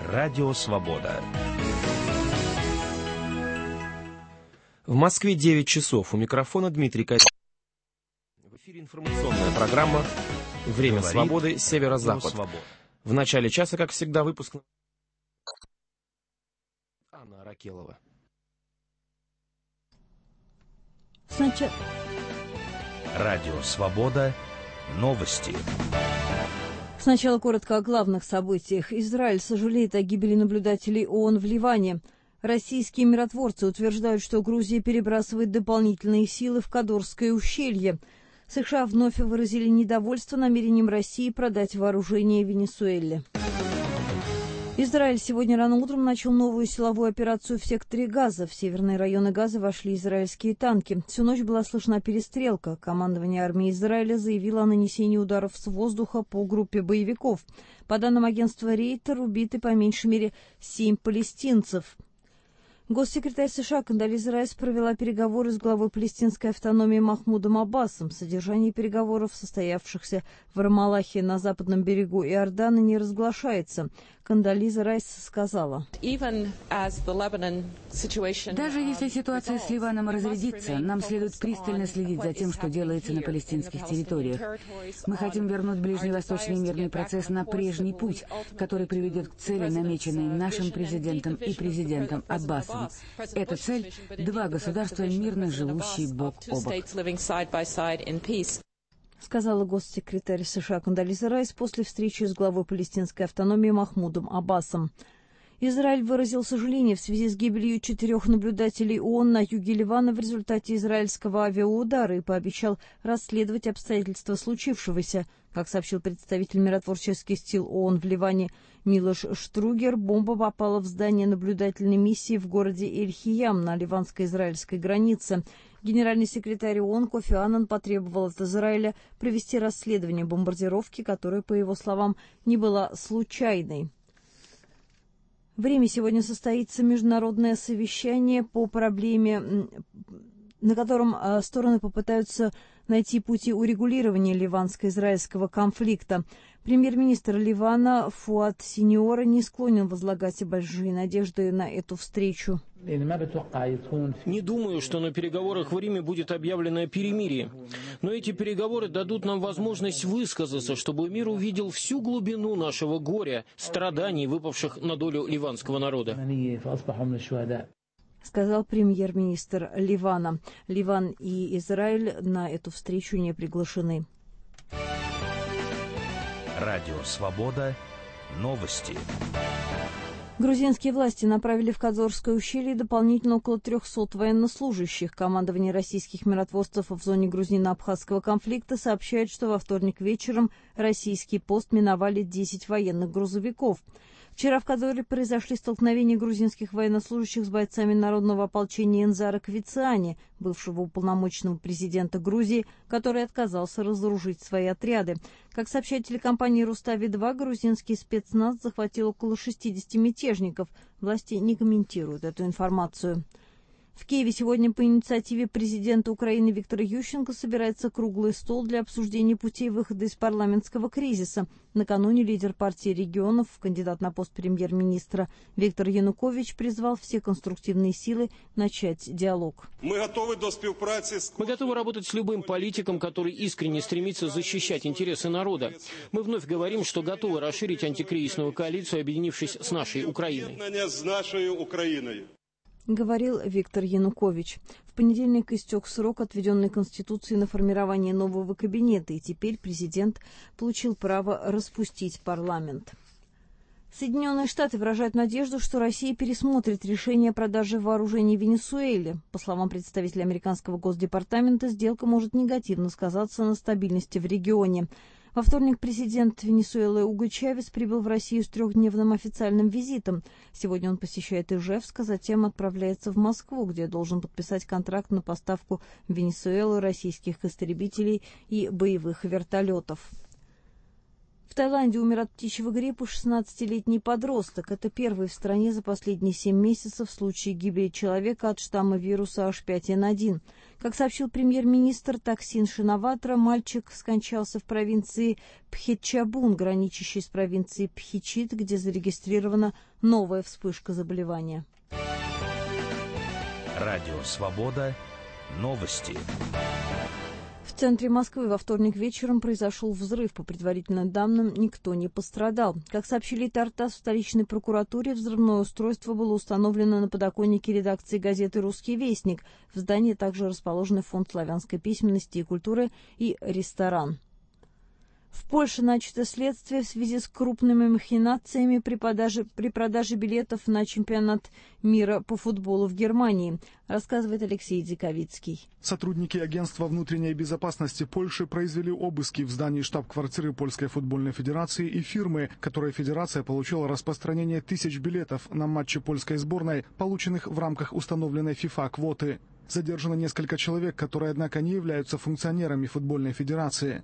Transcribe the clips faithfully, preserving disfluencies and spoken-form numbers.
Радио Свобода. В Москве девять часов. У микрофона Дмитрий Козин. В эфире информационная программа «Время Говорит свободы. Северо-Запад». Свобода. В начале часа, как всегда, выпуск Анна Аракелова. Сначала... Радио Свобода. Новости. Сначала коротко о главных событиях. Израиль сожалеет о гибели наблюдателей ООН в Ливане. Российские миротворцы утверждают, что Грузия перебрасывает дополнительные силы в Кадорское ущелье. США вновь выразили недовольство намерением России продать вооружение Венесуэле. Израиль сегодня рано утром начал новую силовую операцию в секторе Газа. В северные районы Газа вошли израильские танки. Всю ночь была слышна перестрелка. Командование армии Израиля заявило о нанесении ударов с воздуха по группе боевиков. По данным агентства Рейтер, убиты по меньшей мере семь палестинцев. Госсекретарь США Кондолиза Райс провела переговоры с главой палестинской автономии Махмудом Аббасом. Содержание переговоров, состоявшихся в Рамаллахе на западном берегу Иордана, не разглашается. Кондолиза Райс сказала: «Даже если ситуация с Ливаном разрядится, нам следует пристально следить за тем, что делается на палестинских территориях. Мы хотим вернуть ближневосточный мирный процесс на прежний путь, который приведет к цели, намеченной нашим президентом и президентом Аббасом. Эта цель — два государства, мирно живущие бок о бок», сказала госсекретарь США Кондолиза Райс после встречи с главой палестинской автономии Махмудом Аббасом. Израиль выразил сожаление в связи с гибелью четырех наблюдателей ООН на юге Ливана в результате израильского авиаудара и пообещал расследовать обстоятельства случившегося. Как сообщил представитель миротворческих сил ООН в Ливане Милош Штругер, бомба попала в здание наблюдательной миссии в городе Эль-Хиям на ливанско-израильской границе. Генеральный секретарь ООН Кофи Аннан потребовал от Израиля провести расследование бомбардировки, которая, по его словам, не была случайной. В Риме сегодня состоится международное совещание по проблеме, на котором стороны попытаются найти пути урегулирования ливанско-израильского конфликта. Премьер-министр Ливана Фуад Синьора не склонен возлагать большие надежды на эту встречу. Не думаю, что на переговорах в Риме будет объявлено о перемирии. Но эти переговоры дадут нам возможность высказаться, чтобы мир увидел всю глубину нашего горя, страданий, выпавших на долю ливанского народа, сказал премьер-министр Ливана. Ливан и Израиль на эту встречу не приглашены. Радио Свобода. Новости. Грузинские власти направили в Кадорское ущелье дополнительно около трехсот военнослужащих. Командование российских миротворцев в зоне грузино-абхазского конфликта сообщает, что во вторник вечером российский пост миновали десять военных грузовиков. Вчера в Кадоре произошли столкновения грузинских военнослужащих с бойцами народного ополчения Энзара Квициани, бывшего уполномоченного президента Грузии, который отказался разоружить свои отряды. Как сообщает телекомпания Рустави-два, грузинский спецназ захватил около шестидесяти мятежников. Власти не комментируют эту информацию. В Киеве сегодня по инициативе президента Украины Виктора Ющенко собирается круглый стол для обсуждения путей выхода из парламентского кризиса. Накануне лидер партии регионов, кандидат на пост премьер-министра Виктор Янукович призвал все конструктивные силы начать диалог. Мы готовы до співпраці з... Мы готовы работать с любым политиком, который искренне стремится защищать интересы народа. Мы вновь говорим, что готовы расширить антикризисную коалицию, объединившись с нашей Украиной. ...з нашою Україною. Говорил Виктор Янукович. В понедельник истек срок, отведенный Конституцией на формирование нового кабинета, и теперь президент получил право распустить парламент. Соединенные Штаты выражают надежду, что Россия пересмотрит решение о продаже вооружений Венесуэле. По словам представителя американского Госдепартамента, сделка может негативно сказаться на стабильности в регионе. Во вторник президент Венесуэлы Уго Чавес прибыл в Россию с трехдневным официальным визитом. Сегодня он посещает Ижевск, а затем отправляется в Москву, где должен подписать контракт на поставку в Венесуэлу российских истребителей и боевых вертолетов. В Таиланде умер от птичьего гриппа шестнадцатилетний подросток. Это первый в стране за последние семь месяцев случай гибели человека от штамма вируса эйч пять эн один. Как сообщил премьер-министр Таксин Шинаватра, мальчик скончался в провинции Пхетчабун, граничащей с провинцией Пхичит, где зарегистрирована новая вспышка заболевания. Радио «Свобода». Новости. В центре Москвы во вторник вечером произошел взрыв. По предварительным данным, никто не пострадал. Как сообщили Тартас в столичной прокуратуре, взрывное устройство было установлено на подоконнике редакции газеты «Русский вестник». В здании также расположены фонд славянской письменности и культуры и ресторан. В Польше начато следствие в связи с крупными махинациями при продаже, при продаже билетов на чемпионат мира по футболу в Германии, рассказывает Алексей Диковицкий. Сотрудники Агентства внутренней безопасности Польши произвели обыски в здании штаб-квартиры Польской футбольной федерации и фирмы, которой федерация получила распространение тысяч билетов на матчи польской сборной, полученных в рамках установленной ФИФА квоты. Задержано несколько человек, которые, однако, не являются функционерами футбольной федерации.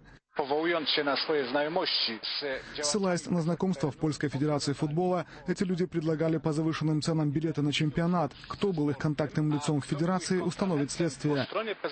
Ссылаясь на знакомство в Польской федерации футбола, эти люди предлагали по завышенным ценам билеты на чемпионат. Кто был их контактным лицом в федерации, установит следствие,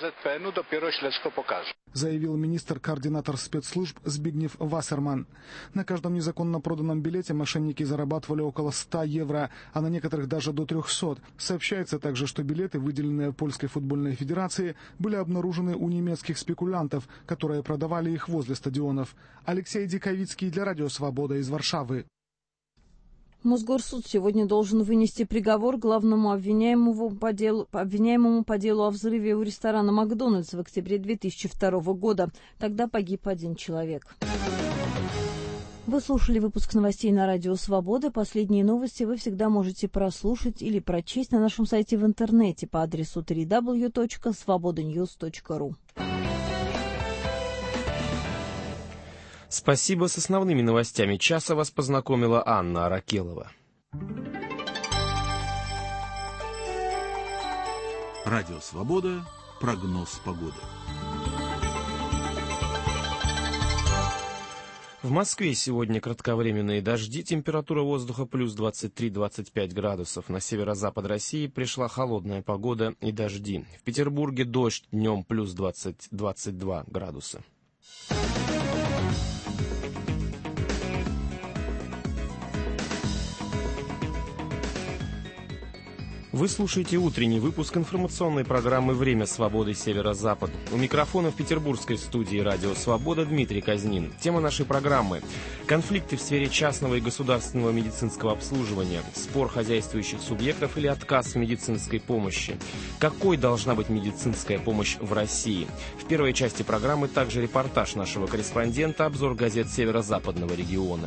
заявил министр-координатор спецслужб Збигнев Вассерман. На каждом незаконно проданном билете мошенники зарабатывали около ста евро, а на некоторых даже до трехсот. Сообщается также, что билеты, выделенные Польской футбольной федерации, были обнаружены у немецких спекулянтов, которые продавали их возле стадионов. Алексей Диковицкий для Радио «Свобода» из Варшавы. Мосгорсуд сегодня должен вынести приговор главному обвиняемому по делу, обвиняемому по делу о взрыве у ресторана «Макдональдс» в октябре две тысячи второго года. Тогда погиб один человек. Вы слушали выпуск новостей на Радио «Свобода». Последние новости вы всегда можете прослушать или прочесть на нашем сайте в интернете по адресу дабл ю дабл ю дабл ю точка свобода ньюс точка ру. Спасибо. С основными новостями часа вас познакомила Анна Аракелова. Радио «Свобода». Прогноз погоды. В Москве сегодня кратковременные дожди, температура воздуха плюс двадцать три — двадцать пять градусов. На северо-запад России пришла холодная погода и дожди. В Петербурге дождь, днем плюс двадцать — двадцать два градуса. Вы слушаете утренний выпуск информационной программы «Время свободы Северо-Запад». У микрофона в петербургской студии «Радио Свобода» Дмитрий Казнин. Тема нашей программы – конфликты в сфере частного и государственного медицинского обслуживания, спор хозяйствующих субъектов или отказ в медицинской помощи. Какой должна быть медицинская помощь в России? В первой части программы также репортаж нашего корреспондента, обзор газет северо-западного региона.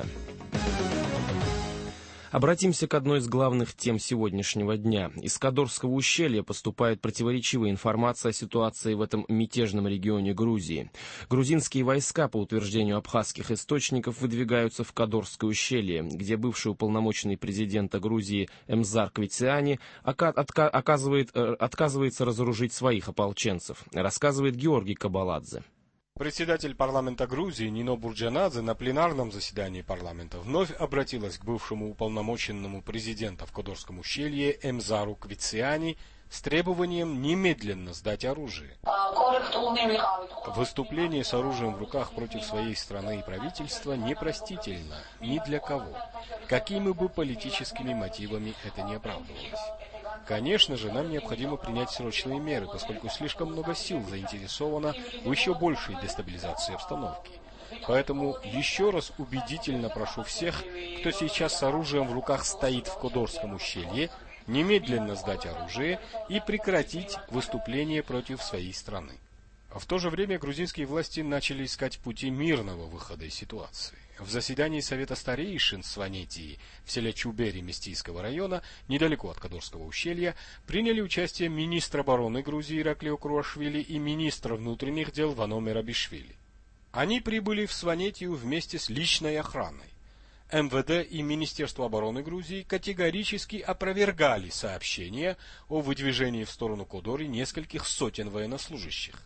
Обратимся к одной из главных тем сегодняшнего дня. Из Кодорского ущелья поступает противоречивая информация о ситуации в этом мятежном регионе Грузии. Грузинские войска, по утверждению абхазских источников, выдвигаются в Кодорское ущелье, где бывший уполномоченный президента Грузии Эмзар Квитсиани оказывает, отказывается разоружить своих ополченцев, рассказывает Георгий Кабаладзе. Председатель парламента Грузии Нино Бурджанадзе на пленарном заседании парламента вновь обратилась к бывшему уполномоченному президента в Кодорском ущелье Эмзару Квитсиани с требованием немедленно сдать оружие. Выступление с оружием в руках против своей страны и правительства непростительно ни для кого, какими бы политическими мотивами это ни оправдывалось. Конечно же, нам необходимо принять срочные меры, поскольку слишком много сил заинтересовано в еще большей дестабилизации обстановки. Поэтому еще раз убедительно прошу всех, кто сейчас с оружием в руках стоит в Кодорском ущелье, немедленно сдать оружие и прекратить выступление против своей страны. В то же время грузинские власти начали искать пути мирного выхода из ситуации. В заседании Совета старейшин Сванетии в селе Чубери Местийского района, недалеко от Кодорского ущелья, приняли участие министр обороны Грузии Ираклио Круашвили и министр внутренних дел Вано Мерабишвили. Они прибыли в Сванетию вместе с личной охраной. эм вэ дэ и Министерство обороны Грузии категорически опровергали сообщения о выдвижении в сторону Кодори нескольких сотен военнослужащих.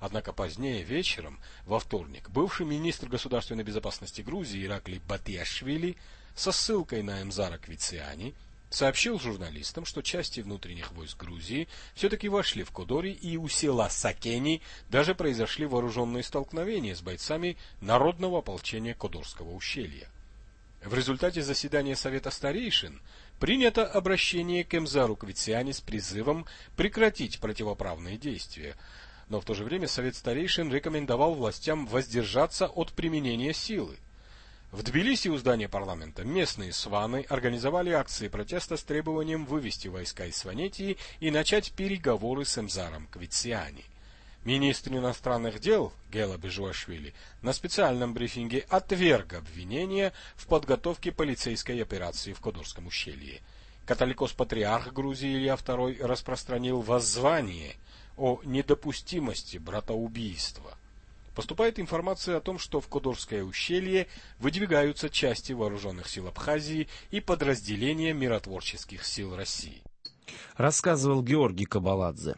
Однако позднее вечером, во вторник, бывший министр государственной безопасности Грузии Ираклий Батиашвили со ссылкой на Эмзара Квициани сообщил журналистам, что части внутренних войск Грузии все-таки вошли в Кодори, и у села Сакени даже произошли вооруженные столкновения с бойцами народного ополчения Кодорского ущелья. В результате заседания Совета старейшин принято обращение к Эмзару Квициани с призывом прекратить противоправные действия, но в то же время Совет старейшин рекомендовал властям воздержаться от применения силы. В Тбилиси у здания парламента местные сваны организовали акции протеста с требованием вывести войска из Сванетии и начать переговоры с Эмзаром Квициани. Министр иностранных дел Гела Бежуашвили на специальном брифинге отверг обвинения в подготовке полицейской операции в Кодорском ущелье. Католикос-патриарх Грузии Илья второй распространил воззвание о недопустимости братоубийства. Поступает информация о том, что в Кодорское ущелье выдвигаются части вооруженных сил Абхазии и подразделения миротворческих сил России. Рассказывал Георгий Кабаладзе.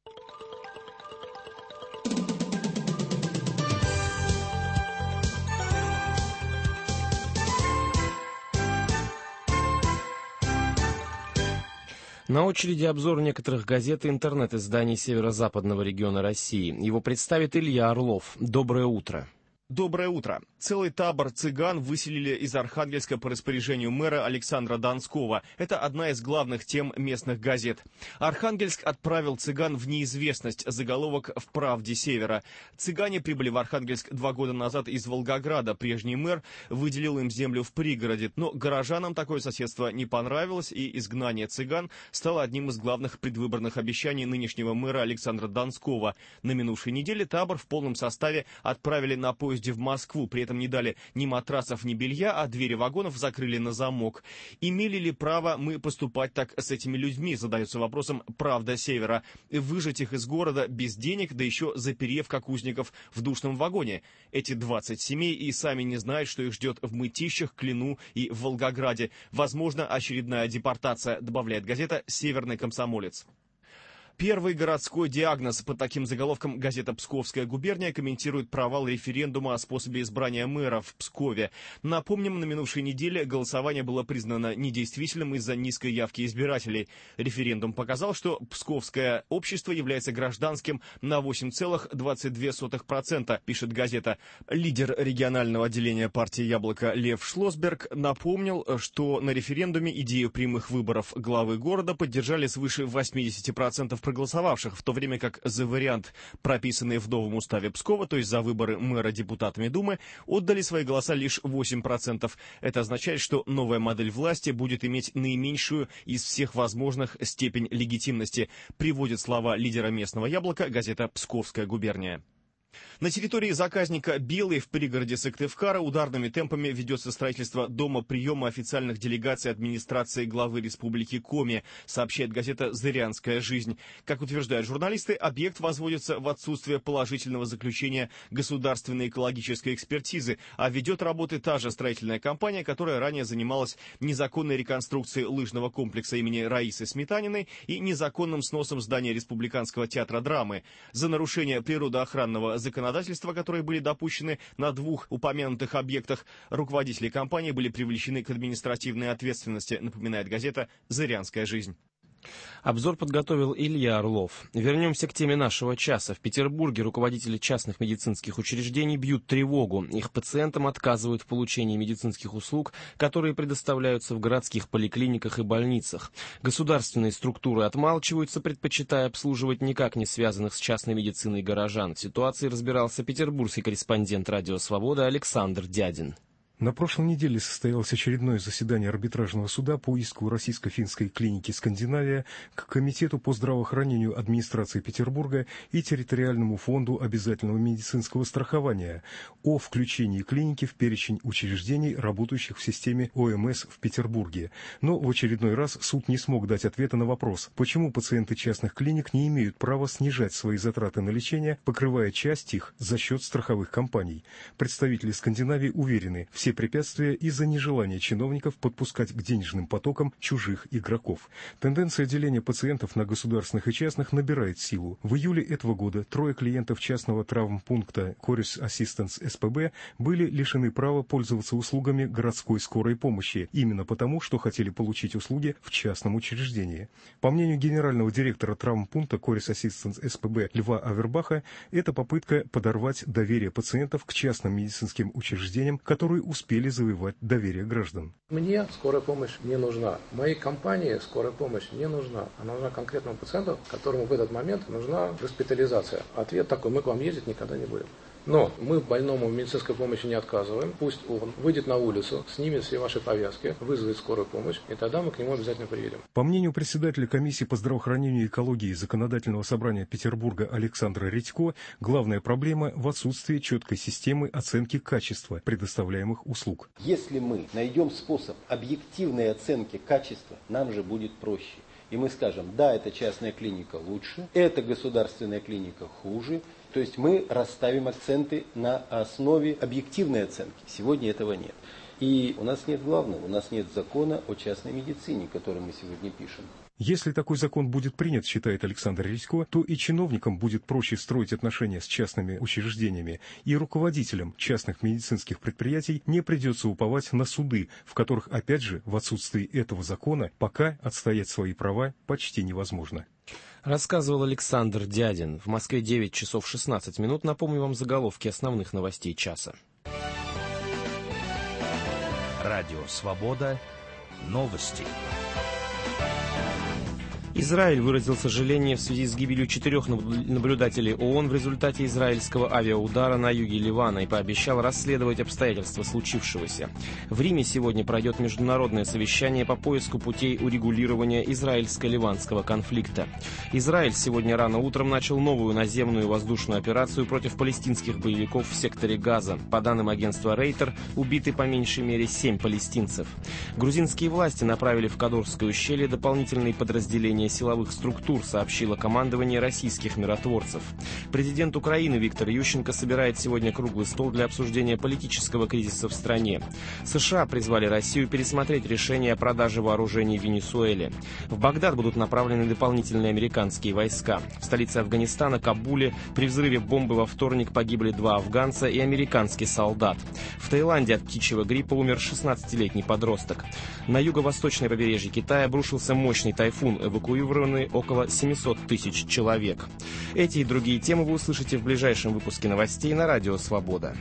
На очереди обзор некоторых газет и интернет-изданий северо-западного региона России. Его представит Илья Орлов. Доброе утро. Доброе утро. Целый табор цыган выселили из Архангельска по распоряжению мэра Александра Донского. Это одна из главных тем местных газет. Архангельск отправил цыган в неизвестность. Заголовок в «Правде Севера». Цыгане прибыли в Архангельск два года назад из Волгограда. Прежний мэр выделил им землю в пригороде. Но горожанам такое соседство не понравилось, и изгнание цыган стало одним из главных предвыборных обещаний нынешнего мэра Александра Донского. На минувшей неделе табор в полном составе отправили на поезд в Москву, при этом не дали ни матрасов, ни белья, а двери вагонов закрыли на замок. Имели ли право мы поступать так с этими людьми, задается вопросом «Правда Севера». Выжать их из города без денег, да еще заперев как узников в душном вагоне. Эти двадцать семей и сами не знают, что их ждет в Мытищах, Клину и в Волгограде. Возможно, очередная депортация, добавляет газета «Северный комсомолец». Первый городской диагноз. Под таким заголовком газета «Псковская губерния» комментирует провал референдума о способе избрания мэра в Пскове. Напомним, на минувшей неделе голосование было признано недействительным из-за низкой явки избирателей. Референдум показал, что псковское общество является гражданским на восемь целых двадцать две сотых процента, пишет газета. Лидер регионального отделения партии «Яблоко» Лев Шлосберг напомнил, что на референдуме идею прямых выборов главы города поддержали свыше восемьдесят процентов проголосовавших, в то время как за вариант, прописанный в новом уставе Пскова, то есть за выборы мэра депутатами Думы, отдали свои голоса лишь восемь процентов. Это означает, что новая модель власти будет иметь наименьшую из всех возможных степень легитимности, приводит слова лидера местного «Яблока» газета «Псковская губерния». На территории заказника «Белый» в пригороде Сыктывкара ударными темпами ведется строительство дома приема официальных делегаций администрации главы республики Коми, сообщает газета «Зырянская жизнь». Как утверждают журналисты, объект возводится в отсутствие положительного заключения государственной экологической экспертизы, а ведет работы та же строительная компания, которая ранее занималась незаконной реконструкцией лыжного комплекса имени Раисы Сметаниной и незаконным сносом здания Республиканского театра драмы. За нарушение природоохранного законодательства, которые были допущены на двух упомянутых объектах, руководители компании были привлечены к административной ответственности, напоминает газета «Зырянская жизнь». Обзор подготовил Илья Орлов. Вернемся к теме нашего часа. В Петербурге руководители частных медицинских учреждений бьют тревогу. Их пациентам отказывают в получении медицинских услуг, которые предоставляются в городских поликлиниках и больницах. Государственные структуры отмалчиваются, предпочитая обслуживать никак не связанных с частной медициной горожан. В ситуации разбирался петербургский корреспондент «Радио Свобода» Александр Дядин. На прошлой неделе состоялось очередное заседание арбитражного суда по иску российско-финской клиники «Скандинавия» к Комитету по здравоохранению администрации Петербурга и Территориальному фонду обязательного медицинского страхования о включении клиники в перечень учреждений, работающих в системе О Эм Эс в Петербурге. Но в очередной раз суд не смог дать ответа на вопрос, почему пациенты частных клиник не имеют права снижать свои затраты на лечение, покрывая часть их за счет страховых компаний. Представители Скандинавии уверены, в все препятствия из-за нежелания чиновников подпускать к денежным потокам чужих игроков. Тенденция деления пациентов на государственных и частных набирает силу. В июле этого года трое клиентов частного травмпункта Corus Assistance эс пэ бэ были лишены права пользоваться услугами городской скорой помощи, именно потому, что хотели получить услуги в частном учреждении. По мнению генерального директора травмпункта Corus Assistance эс пэ бэ Льва Авербаха, это попытка подорвать доверие пациентов к частным медицинским учреждениям, которые успели завоевать доверие граждан. Мне скорая помощь не нужна. Моей компании скорая помощь не нужна. Она нужна конкретному пациенту, которому в этот момент нужна госпитализация. Ответ такой: мы к вам ездить никогда не будем. Но мы больному в медицинской помощи не отказываем. Пусть он выйдет на улицу, снимет все ваши повязки, вызовет скорую помощь, и тогда мы к нему обязательно приедем. По мнению председателя комиссии по здравоохранению и экологии Законодательного собрания Петербурга Александра Редько, главная проблема в отсутствии четкой системы оценки качества предоставляемых услуг. Если мы найдем способ объективной оценки качества, нам же будет проще. И мы скажем: да, эта частная клиника лучше, эта государственная клиника хуже. То есть мы расставим акценты на основе объективной оценки. Сегодня этого нет. И у нас нет главного, у нас нет закона о частной медицине, который мы сегодня пишем. Если такой закон будет принят, считает Александр Редько, то и чиновникам будет проще строить отношения с частными учреждениями, и руководителям частных медицинских предприятий не придется уповать на суды, в которых, опять же, в отсутствии этого закона, пока отстоять свои права почти невозможно. Рассказывал Александр Дядин. В Москве девять часов шестнадцать минут. Напомню вам заголовки основных новостей часа. Радио «Свобода». Новости. Израиль выразил сожаление в связи с гибелью четырех наблюдателей ООН в результате израильского авиаудара на юге Ливана и пообещал расследовать обстоятельства случившегося. В Риме сегодня пройдет международное совещание по поиску путей урегулирования израильско-ливанского конфликта. Израиль сегодня рано утром начал новую наземную воздушную операцию против палестинских боевиков в секторе Газа. По данным агентства Рейтер, убиты по меньшей мере семь палестинцев. Грузинские власти направили в Кадурское ущелье дополнительные подразделения силовых структур, сообщило командование российских миротворцев. Президент Украины Виктор Ющенко собирает сегодня круглый стол для обсуждения политического кризиса в стране. США призвали Россию пересмотреть решение о продаже вооружений в Венесуэле. В Багдад будут направлены дополнительные американские войска. В столице Афганистана, Кабуле, при взрыве бомбы во вторник погибли два афганца и американский солдат. В Таиланде от птичьего гриппа умер шестнадцатилетний подросток. На юго-восточное побережье Китая обрушился мощный тайфун, эвакуированы около семьсот тысяч человек. Эти и другие темы вы услышите в ближайшем выпуске новостей на Радио «Свобода».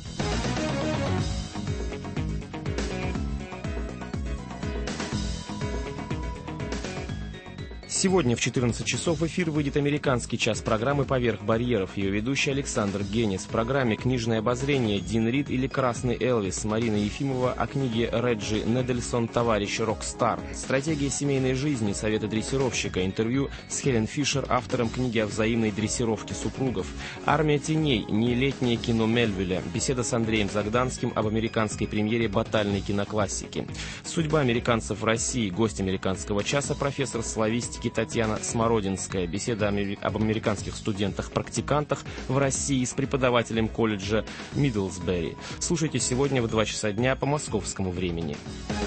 Сегодня в четырнадцать часов в эфир выйдет американский час программы «Поверх барьеров». Ее ведущий Александр Генис. В программе «Книжное обозрение. Дин Рид или Красный Элвис» Марина Ефимова о книге Реджи Недельсон «Товарищ Рокстар». Стратегия семейной жизни, советы дрессировщика. Интервью с Хелен Фишер, автором книги о взаимной дрессировке супругов. «Армия теней. Нелетнее кино Мельвиля». Беседа с Андреем Загданским об американской премьере батальной киноклассики. Судьба американцев в России. Гость американского часа профессор славистики Татьяна Смородинская. Беседа об американских студентах-практикантах в России с преподавателем колледжа Мидлсбери. Слушайте сегодня в два часа дня по московскому времени.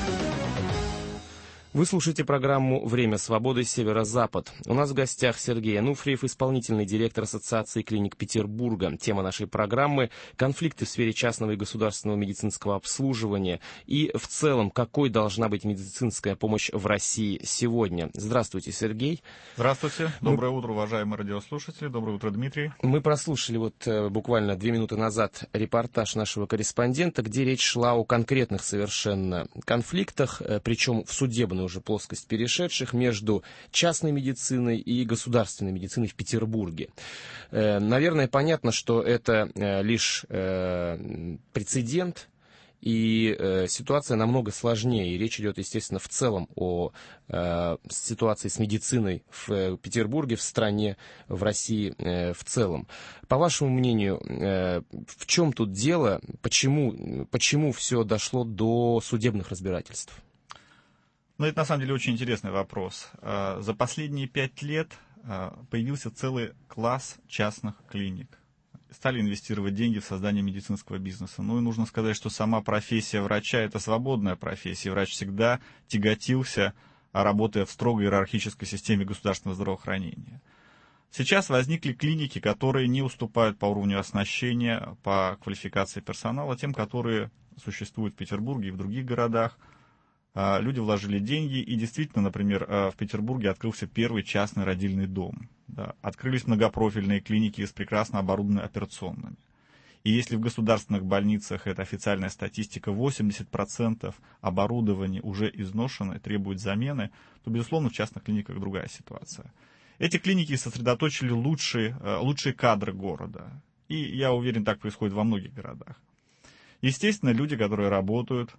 Вы слушаете программу «Время свободы. Северо-Запад». У нас в гостях Сергей Ануфриев, исполнительный директор Ассоциации клиник Петербурга. Тема нашей программы – конфликты в сфере частного и государственного медицинского обслуживания и, в целом, какой должна быть медицинская помощь в России сегодня. Здравствуйте, Сергей. Здравствуйте. Доброе Мы... утро, уважаемые радиослушатели. Доброе утро, Дмитрий. Мы прослушали вот буквально две минуты назад репортаж нашего корреспондента, где речь шла о конкретных совершенно конфликтах, причем в судебной уже плоскость перешедших между частной медициной и государственной медициной в Петербурге. Наверное, понятно, что это лишь прецедент, и э, ситуация намного сложнее. И речь идет, естественно, в целом о э, ситуации с медициной в э, Петербурге, в стране, в России э, в целом. По вашему мнению, э, в чем тут дело? Почему, почему все дошло до судебных разбирательств? Ну, это на самом деле очень интересный вопрос. За последние пять лет появился целый класс частных клиник. стали инвестировать деньги в создание медицинского бизнеса. Ну и нужно сказать, что сама профессия врача – это свободная профессия. Врач всегда тяготился, работая в строгой иерархической системе государственного здравоохранения. Сейчас возникли клиники, которые не уступают по уровню оснащения, по квалификации персонала тем, которые существуют в Петербурге и в других городах. Люди вложили деньги, и действительно, например, в Петербурге открылся первый частный родильный дом. Да, открылись многопрофильные клиники с прекрасно оборудованными операционными. И если в государственных больницах, это официальная статистика, восемьдесят процентов оборудования уже изношено и требует замены, то, безусловно, в частных клиниках другая ситуация. Эти клиники сосредоточили лучшие, лучшие кадры города. И я уверен, так происходит во многих городах. Естественно, люди, которые работают,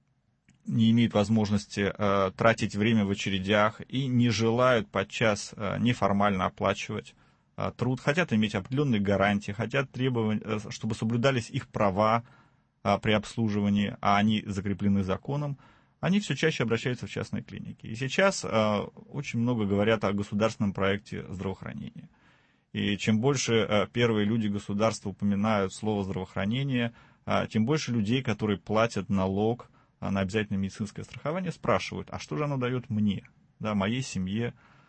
не имеют возможности э, тратить время в очередях и не желают подчас э, неформально оплачивать э, труд, хотят иметь определенные гарантии, хотят требовать, э, чтобы соблюдались их права э, при обслуживании, а они закреплены законом, они все чаще обращаются в частные клиники. И сейчас э, очень много говорят о государственном проекте здравоохранения. И чем больше э, первые люди государства упоминают слово здравоохранение, э, тем больше людей, которые платят налог на обязательное медицинское страхование, спрашивают, а что же оно дает мне, да, моей семье.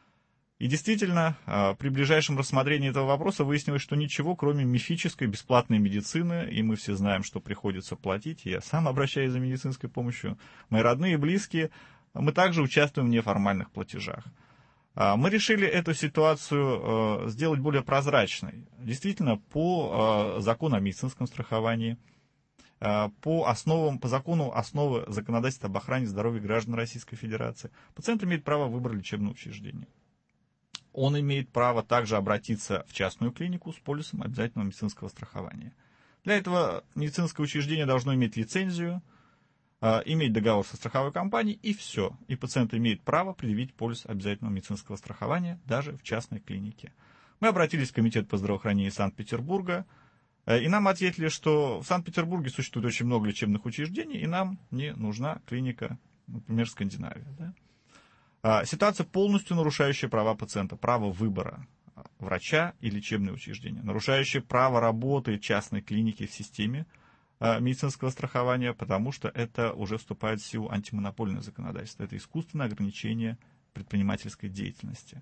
И действительно, при ближайшем рассмотрении этого вопроса выяснилось, что ничего, кроме мифической бесплатной медицины, и мы все знаем, что приходится платить, я сам обращаюсь за медицинской помощью, мои родные и близкие, мы также участвуем в неформальных платежах. Мы решили эту ситуацию сделать более прозрачной. Действительно, по закону о медицинском страховании, По, основам, по закону основы законодательства об охране здоровья граждан Российской Федерации, пациент имеет право выбора лечебного учреждения. Он имеет право также обратиться в частную клинику с полисом обязательного медицинского страхования. Для этого медицинское учреждение должно иметь лицензию, иметь договор со страховой компанией, и все. И пациент имеет право предъявить полис обязательного медицинского страхования даже в частной клинике. Мы обратились в Комитет по здравоохранению Санкт-Петербурга, и нам ответили, что в Санкт-Петербурге существует очень много лечебных учреждений, и нам не нужна клиника, например, Скандинавия. Да? Ситуация, полностью нарушающая права пациента, право выбора врача и лечебное учреждение, нарушающая право работы частной клиники в системе медицинского страхования, потому что это уже вступает в силу антимонопольное законодательство. Это искусственное ограничение предпринимательской деятельности.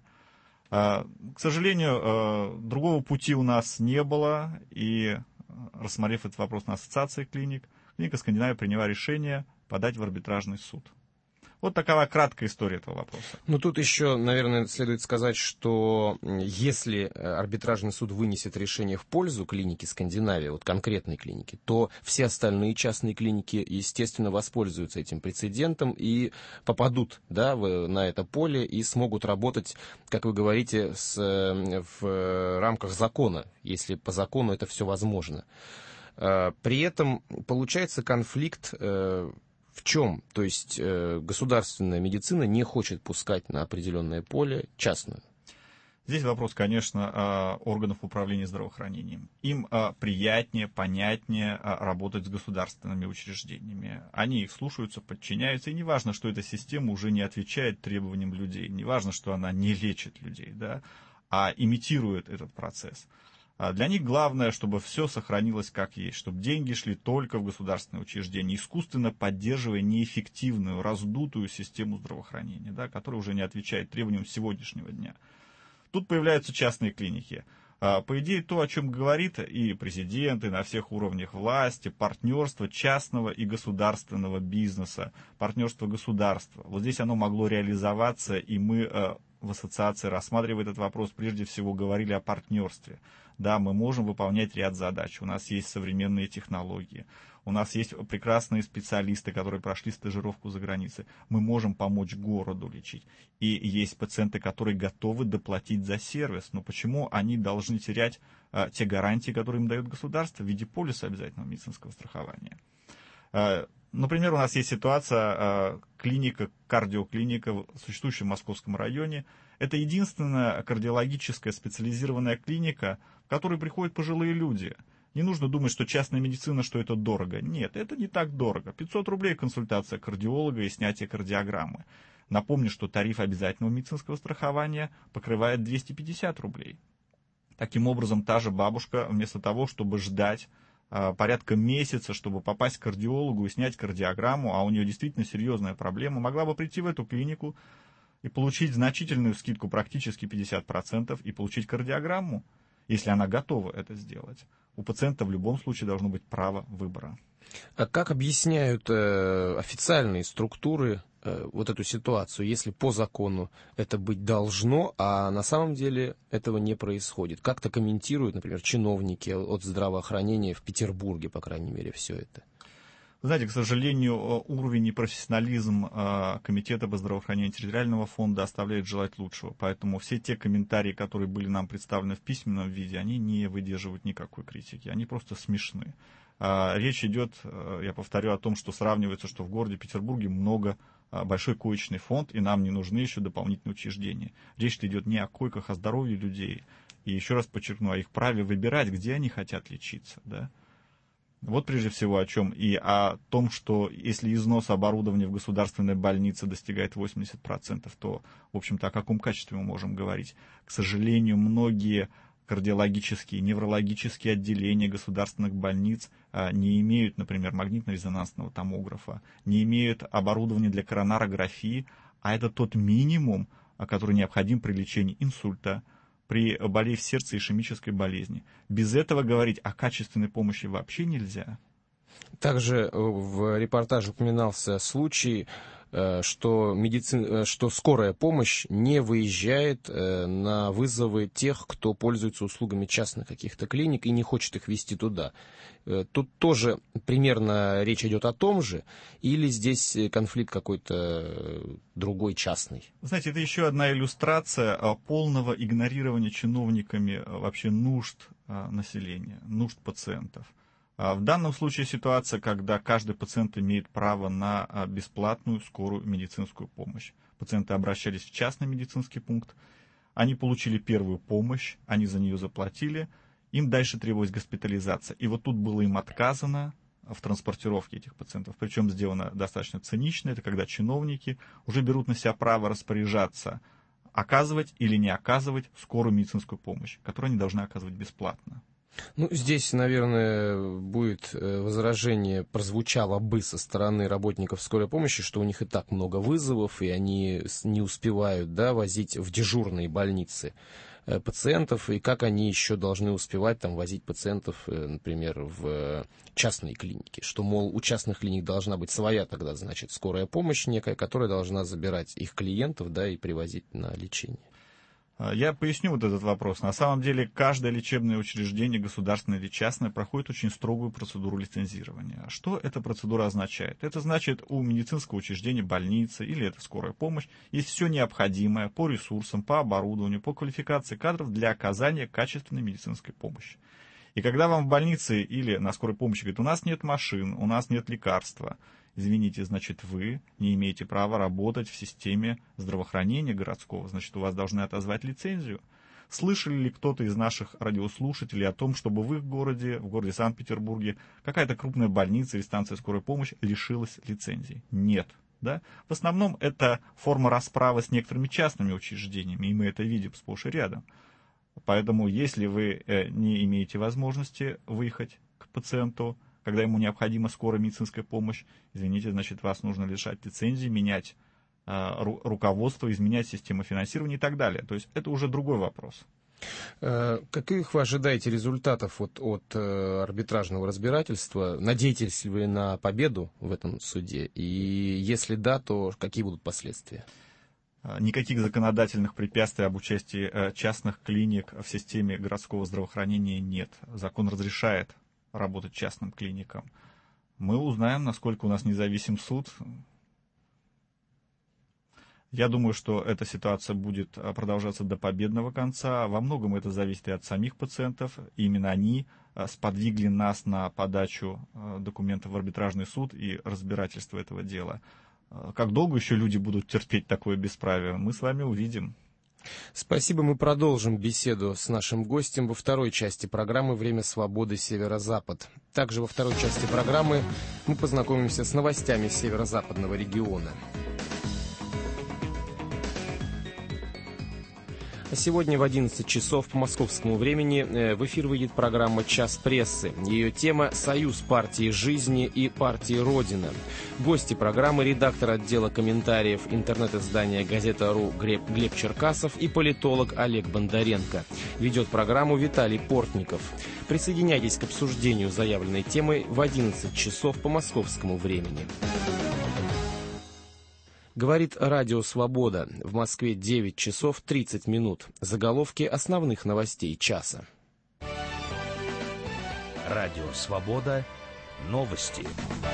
К сожалению, другого пути у нас не было, и, рассмотрев этот вопрос на ассоциации клиник, клиника Скандинавия приняла решение подать в арбитражный суд. Вот такова краткая история этого вопроса. Ну, тут еще, наверное, следует сказать, что если арбитражный суд вынесет решение в пользу клиники Скандинавия, вот конкретной клиники, то все остальные частные клиники, естественно, воспользуются этим прецедентом и попадут, да, в, на это поле и смогут работать, как вы говорите, с, в рамках закона, если по закону это все возможно. При этом получается конфликт в чем? То есть э, государственная медицина не хочет пускать на определенное поле частную. Здесь вопрос, конечно, органов управления здравоохранением. Им приятнее, понятнее работать с государственными учреждениями. Они их слушаются, подчиняются, и не важно, что эта система уже не отвечает требованиям людей, не важно, что она не лечит людей, да, а имитирует этот процесс. Для них главное, чтобы все сохранилось как есть, чтобы деньги шли только в государственные учреждения, искусственно поддерживая неэффективную, раздутую систему здравоохранения, да, которая уже не отвечает требованиям сегодняшнего дня. Тут появляются частные клиники. По идее, то, о чем говорит и президент, и на всех уровнях власти, партнерство частного и государственного бизнеса, партнерство государства. Вот здесь оно могло реализоваться, и мы в ассоциации, рассматривая этот вопрос, прежде всего говорили о партнерстве. Да, мы можем выполнять ряд задач, у нас есть современные технологии, у нас есть прекрасные специалисты, которые прошли стажировку за границей. Мы можем помочь городу лечить. И есть пациенты, которые готовы доплатить за сервис. Но почему они должны терять а, те гарантии, которые им дает государство в виде полиса обязательного медицинского страхования? А, например, у нас есть ситуация, а, клиника, кардиоклиника, существующая в Московском районе. Это единственная кардиологическая специализированная клиника, в которую приходят пожилые люди. Не нужно думать, что частная медицина, что это дорого. Нет, это не так дорого. пятьсот рублей консультация кардиолога и снятие кардиограммы. Напомню, что тариф обязательного медицинского страхования покрывает двести пятьдесят рублей. Таким образом, та же бабушка, вместо того, чтобы ждать э, порядка месяца, чтобы попасть к кардиологу и снять кардиограмму, а у нее действительно серьезная проблема, могла бы прийти в эту клинику и получить значительную скидку, практически пятьдесят процентов, и получить кардиограмму, если она готова это сделать. У пациента в любом случае должно быть право выбора. А как объясняют э, официальные структуры э, вот эту ситуацию, если по закону это быть должно, а на самом деле этого не происходит? Как-то комментируют, например, чиновники от здравоохранения в Петербурге, по крайней мере, все это? Знаете, к сожалению, уровень и профессионализм э, Комитета по здравоохранению территориального фонда оставляет желать лучшего. Поэтому все те комментарии, которые были нам представлены в письменном виде, они не выдерживают никакой критики. Они просто смешны. Э, речь идет, э, я повторю, о том, что сравнивается, что в городе Петербурге много, э, большой коечный фонд, и нам не нужны еще дополнительные учреждения. Речь идет не о койках, а о здоровье людей. И еще раз подчеркну, о их праве выбирать, где они хотят лечиться, да. Вот прежде всего о чем. И о том, что если износ оборудования в государственной больнице достигает восемьдесят процентов, то, в общем-то, о каком качестве мы можем говорить? К сожалению, многие кардиологические, неврологические отделения государственных больниц а, не имеют, например, магнитно-резонансного томографа, не имеют оборудования для коронарографии, а это тот минимум, который необходим при лечении инсульта, при болезни сердца и ишемической болезни. Без этого говорить о качественной помощи вообще нельзя. Также в репортаже упоминался случай, что, медици... что скорая помощь не выезжает на вызовы тех, кто пользуется услугами частных каких-то клиник и не хочет их везти туда. Тут тоже примерно речь идет о том же, или здесь конфликт какой-то другой, частный? Знаете, это еще одна иллюстрация полного игнорирования чиновниками вообще нужд населения, нужд пациентов. В данном случае ситуация, когда каждый пациент имеет право на бесплатную скорую медицинскую помощь. Пациенты обращались в частный медицинский пункт, они получили первую помощь, они за нее заплатили, им дальше требовалась госпитализация. И вот тут было им отказано в транспортировке этих пациентов. Причем сделано достаточно цинично. Это когда чиновники уже берут на себя право распоряжаться, оказывать или не оказывать скорую медицинскую помощь, которую они должны оказывать бесплатно. Ну, здесь, наверное, будет возражение, прозвучало бы со стороны работников скорой помощи, что у них и так много вызовов, и они не успевают, да, возить в дежурные больницы пациентов, и как они еще должны успевать там возить пациентов, например, в частные клиники, что, мол, у частных клиник должна быть своя тогда, значит, скорая помощь некая, которая должна забирать их клиентов, да, и привозить на лечение. Я поясню вот этот вопрос. На самом деле, каждое лечебное учреждение, государственное или частное, проходит очень строгую процедуру лицензирования. Что эта процедура означает? Это значит, у медицинского учреждения, больницы или это скорая помощь есть все необходимое по ресурсам, по оборудованию, по квалификации кадров для оказания качественной медицинской помощи. И когда вам в больнице или на скорой помощи говорят, у нас нет машин, у нас нет лекарства, извините, значит, вы не имеете права работать в системе здравоохранения городского, значит, у вас должны отозвать лицензию. Слышали ли кто-то из наших радиослушателей о том, чтобы в их городе, в городе Санкт-Петербурге, какая-то крупная больница или станция скорой помощи лишилась лицензии? Нет. Да? В основном это форма расправы с некоторыми частными учреждениями, и мы это видим сплошь и рядом. Поэтому, если вы не имеете возможности выехать к пациенту, когда ему необходима скорая медицинская помощь, извините, значит, вас нужно лишать лицензии, менять э, ру- руководство, изменять систему финансирования и так далее. То есть это уже другой вопрос. Каких вы ожидаете результатов от, от э, арбитражного разбирательства? Надеетесь ли вы на победу в этом суде? И если да, то какие будут последствия? Никаких законодательных препятствий об участии частных клиник в системе городского здравоохранения нет. Закон разрешает работать частным клиникам. Мы узнаем, насколько у нас независим суд. Я думаю, что эта ситуация будет продолжаться до победного конца. Во многом это зависит и от самих пациентов. Именно они сподвигли нас на подачу документов в арбитражный суд и разбирательство этого дела. Как долго еще люди будут терпеть такое бесправие, мы с вами увидим. Спасибо, мы продолжим беседу с нашим гостем во второй части программы «Время свободы. Северо-Запад». Также во второй части программы мы познакомимся с новостями северо-западного региона. Сегодня в одиннадцать часов по московскому времени в эфир выйдет программа «Час прессы». Ее тема «Союз партии жизни и партии Родина». Гости программы — редактор отдела комментариев интернет-издания «Газета.ру» Глеб, Глеб Черкасов и политолог Олег Бондаренко. Ведет программу Виталий Портников. Присоединяйтесь к обсуждению заявленной темы в одиннадцать часов по московскому времени. Говорит Радио Свобода. В Москве девять часов тридцать минут. Заголовки основных новостей часа. Радио Свобода. Новости.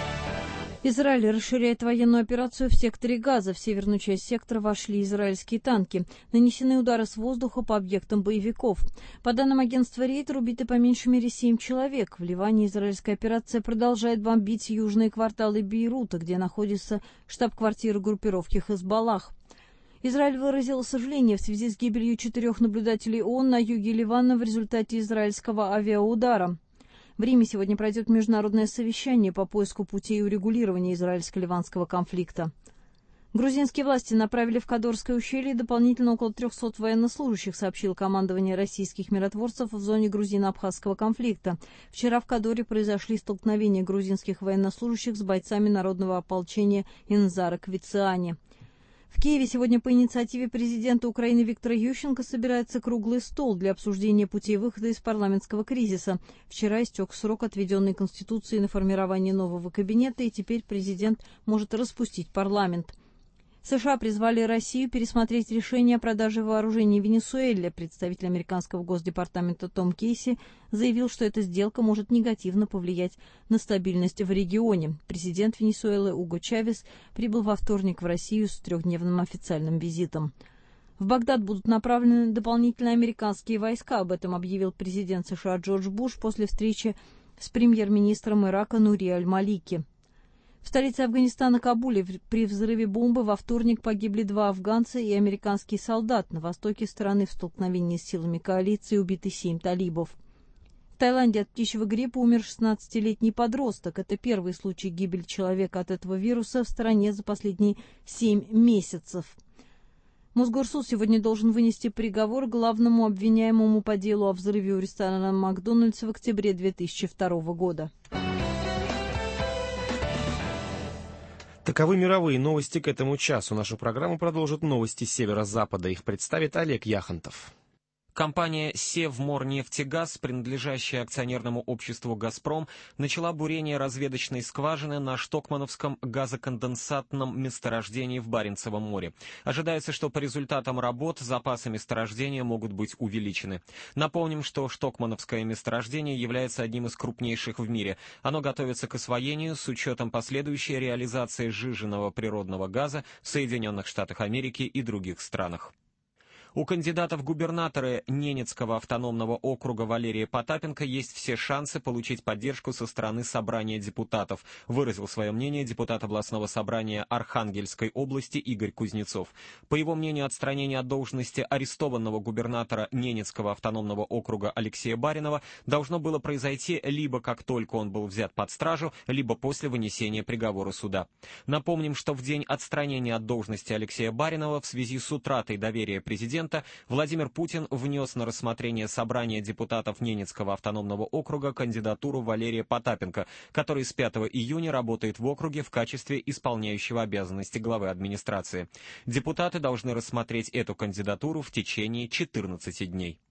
Израиль расширяет военную операцию в секторе Газа. В северную часть сектора вошли израильские танки. Нанесены удары с воздуха по объектам боевиков. По данным агентства Рейтер, убиты по меньшей мере семь человек. В Ливане израильская операция продолжает бомбить южные кварталы Бейрута, где находится штаб-квартира группировки Хезболлах. Израиль выразил сожаление в связи с гибелью четырех наблюдателей ООН на юге Ливана в результате израильского авиаудара. В Риме сегодня пройдет международное совещание по поиску путей урегулирования израильско-ливанского конфликта. Грузинские власти направили в Кадорское ущелье дополнительно около трехсот военнослужащих, сообщило командование российских миротворцев в зоне грузино-абхазского конфликта. Вчера в Кадоре произошли столкновения грузинских военнослужащих с бойцами народного ополчения Инзара Квициани. В Киеве сегодня по инициативе президента Украины Виктора Ющенко собирается круглый стол для обсуждения путей выхода из парламентского кризиса. Вчера истек срок, отведенный Конституцией на формирование нового кабинета, и теперь президент может распустить парламент. США призвали Россию пересмотреть решение о продаже вооружений Венесуэле. Представитель американского госдепартамента Том Кейси заявил, что эта сделка может негативно повлиять на стабильность в регионе. Президент Венесуэлы Уго Чавес прибыл во вторник в Россию с трехдневным официальным визитом. В Багдад будут направлены дополнительные американские войска. Об этом объявил президент США Джордж Буш после встречи с премьер-министром Ирака Нури аль-Малики. В столице Афганистана Кабуле при взрыве бомбы во вторник погибли два афганца и американский солдат. На востоке страны в столкновении с силами коалиции убиты семь талибов. В Таиланде от птичьего гриппа умер шестнадцатилетний подросток. Это первый случай гибели человека от этого вируса в стране за последние семь месяцев. Мосгорсуд сегодня должен вынести приговор главному обвиняемому по делу о взрыве у ресторана «Макдональдс» в октябре две тысячи второго года. Таковы мировые новости к этому часу. Нашу программу продолжат новости с северо-запада. Их представит Олег Яхонтов. Компания «Севморнефтегаз», принадлежащая акционерному обществу «Газпром», начала бурение разведочной скважины на Штокмановском газоконденсатном месторождении в Баренцевом море. Ожидается, что по результатам работ запасы месторождения могут быть увеличены. Напомним, что Штокмановское месторождение является одним из крупнейших в мире. Оно готовится к освоению с учетом последующей реализации сжиженного природного газа в Соединенных Штатах Америки и других странах. У кандидата в губернаторы Ненецкого автономного округа Валерия Потапенко есть все шансы получить поддержку со стороны собрания депутатов, выразил свое мнение депутат областного собрания Архангельской области Игорь Кузнецов. По его мнению, отстранение от должности арестованного губернатора Ненецкого автономного округа Алексея Баринова должно было произойти либо как только он был взят под стражу, либо после вынесения приговора суда. Напомним, что в день отстранения от должности Алексея Баринова в связи с утратой доверия президента Владимир Путин внес на рассмотрение собрания депутатов Ненецкого автономного округа кандидатуру Валерия Потапенко, который с пятого июня работает в округе в качестве исполняющего обязанности главы администрации. Депутаты должны рассмотреть эту кандидатуру в течение четырнадцати дней.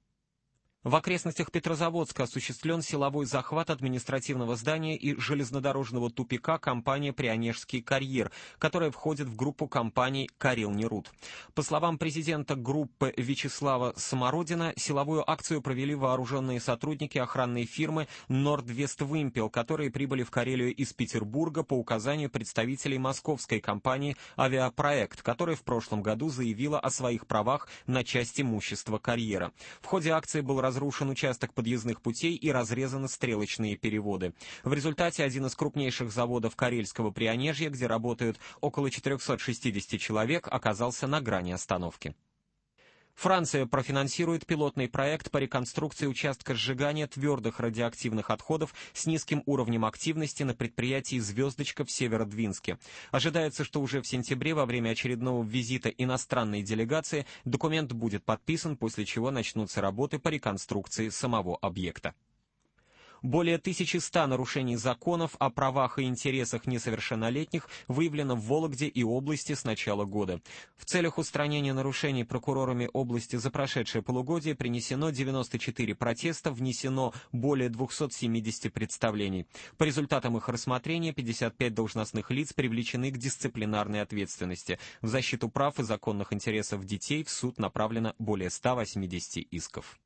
В окрестностях Петрозаводска осуществлен силовой захват административного здания и железнодорожного тупика компании «Прионежский карьер», которая входит в группу компаний «Карел Нерут». По словам президента группы Вячеслава Самородина, силовую акцию провели вооруженные сотрудники охранной фирмы «Нордвествымпел», которые прибыли в Карелию из Петербурга по указанию представителей московской компании «Авиапроект», которая в прошлом году заявила о своих правах на часть имущества карьера. В ходе акции был разрушен участок подъездных путей и разрезаны стрелочные переводы. В результате один из крупнейших заводов Карельского Прионежья, где работают около четырехсот шестидесяти человек, оказался на грани остановки. Франция профинансирует пилотный проект по реконструкции участка сжигания твердых радиоактивных отходов с низким уровнем активности на предприятии «Звездочка» в Северодвинске. Ожидается, что уже в сентябре во время очередного визита иностранной делегации документ будет подписан, после чего начнутся работы по реконструкции самого объекта. Более тысячи ста нарушений законов о правах и интересах несовершеннолетних выявлено в Вологде и области с начала года. В целях устранения нарушений прокурорами области за прошедшее полугодие принесено девяносто четыре протеста, внесено более двухсот семидесяти представлений. По результатам их рассмотрения пятьдесят пять должностных лиц привлечены к дисциплинарной ответственности. В защиту прав и законных интересов детей в суд направлено более ста восьмидесяти исков.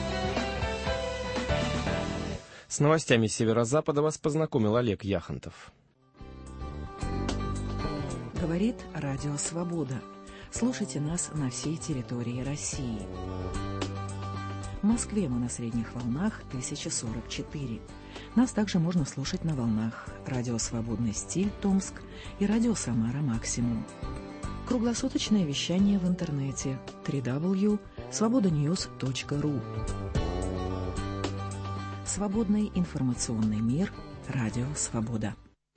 С новостями Северо-Запада вас познакомил Олег Яхонтов. Говорит Радио Свобода. Слушайте нас на всей территории России. В Москве мы на средних волнах тысяча сорок четыре. Нас также можно слушать на волнах Радио Свободный стиль Томск и Радио Самара Максимум. Круглосуточное вещание в интернете дабл ю дабл ю дабл ю точка свобода ньюс точка ру. Свободный информационный мир. Радио Свобода.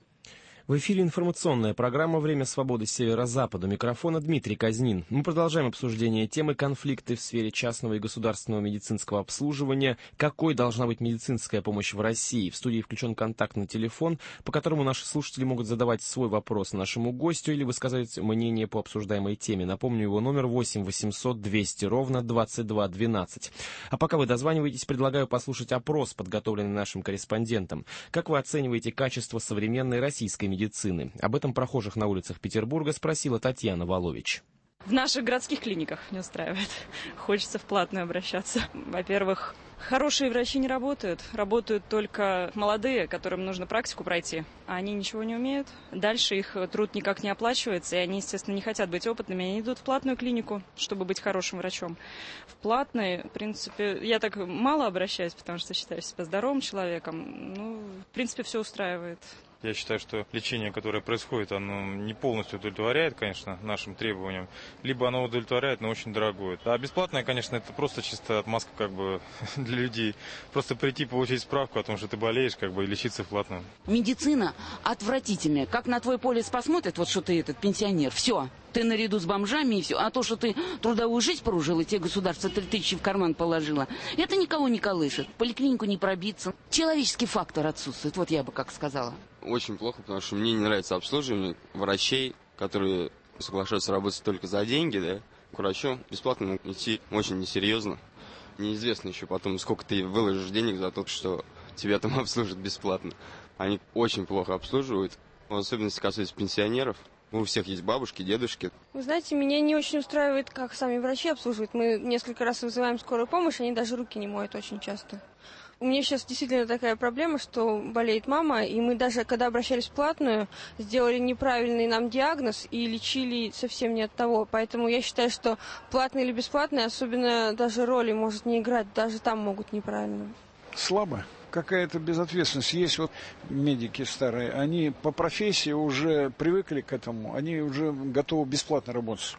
В эфире информационная программа «Время свободы Северо-Запада». У микрофона Дмитрий Казнин. Мы продолжаем обсуждение темы конфликты в сфере частного и государственного медицинского обслуживания. Какой должна быть медицинская помощь в России? В студии включен контактный телефон, по которому наши слушатели могут задавать свой вопрос нашему гостю или высказать мнение по обсуждаемой теме. Напомню, его номер восемь восемьсот двести ровно двадцать два двенадцать. А пока вы дозваниваетесь, предлагаю послушать опрос, подготовленный нашим корреспондентом. Как вы оцениваете качество современной российской медицины? Об этом прохожих на улицах Петербурга спросила Татьяна Волович. В наших городских клиниках не устраивает. Хочется в платную обращаться. Во-первых, хорошие врачи не работают. Работают только молодые, которым нужно практику пройти. А они ничего не умеют. Дальше их труд никак не оплачивается, и они, естественно, не хотят быть опытными. Они идут в платную клинику, чтобы быть хорошим врачом. В платной, в принципе, я так мало обращаюсь, потому что считаю себя здоровым человеком. Ну, в принципе, все устраивает. Я считаю, что лечение, которое происходит, оно не полностью удовлетворяет, конечно, нашим требованиям. Либо оно удовлетворяет, но очень дорогое. А бесплатное, конечно, это просто чисто отмазка как бы для людей. Просто прийти, получить справку о том, что ты болеешь, как бы и лечиться платно. Медицина отвратительная. Как на твой полис посмотрят, вот что ты этот пенсионер, все. Ты наряду с бомжами и все. А то, что ты трудовую жизнь прожил, и тебе государство три тысячи в карман положило, это никого не колышет. В поликлинику не пробиться. Человеческий фактор отсутствует, вот я бы как сказала. Очень плохо, потому что мне не нравится обслуживание врачей, которые соглашаются работать только за деньги, да. К врачу бесплатно идти очень несерьезно. Неизвестно еще потом, сколько ты выложишь денег за то, что тебя там обслужат бесплатно. Они очень плохо обслуживают, в особенности касается пенсионеров. У всех есть бабушки, дедушки. Вы знаете, меня не очень устраивает, как сами врачи обслуживают. Мы несколько раз вызываем скорую помощь, они даже руки не моют очень часто. У меня сейчас действительно такая проблема, что болеет мама, и мы даже, когда обращались в платную, сделали неправильный нам диагноз и лечили совсем не от того. Поэтому я считаю, что платный или бесплатный особенно даже роли может не играть, даже там могут неправильно. Слабо. Какая-то безответственность. Есть вот медики старые, они по профессии уже привыкли к этому, они уже готовы бесплатно работать.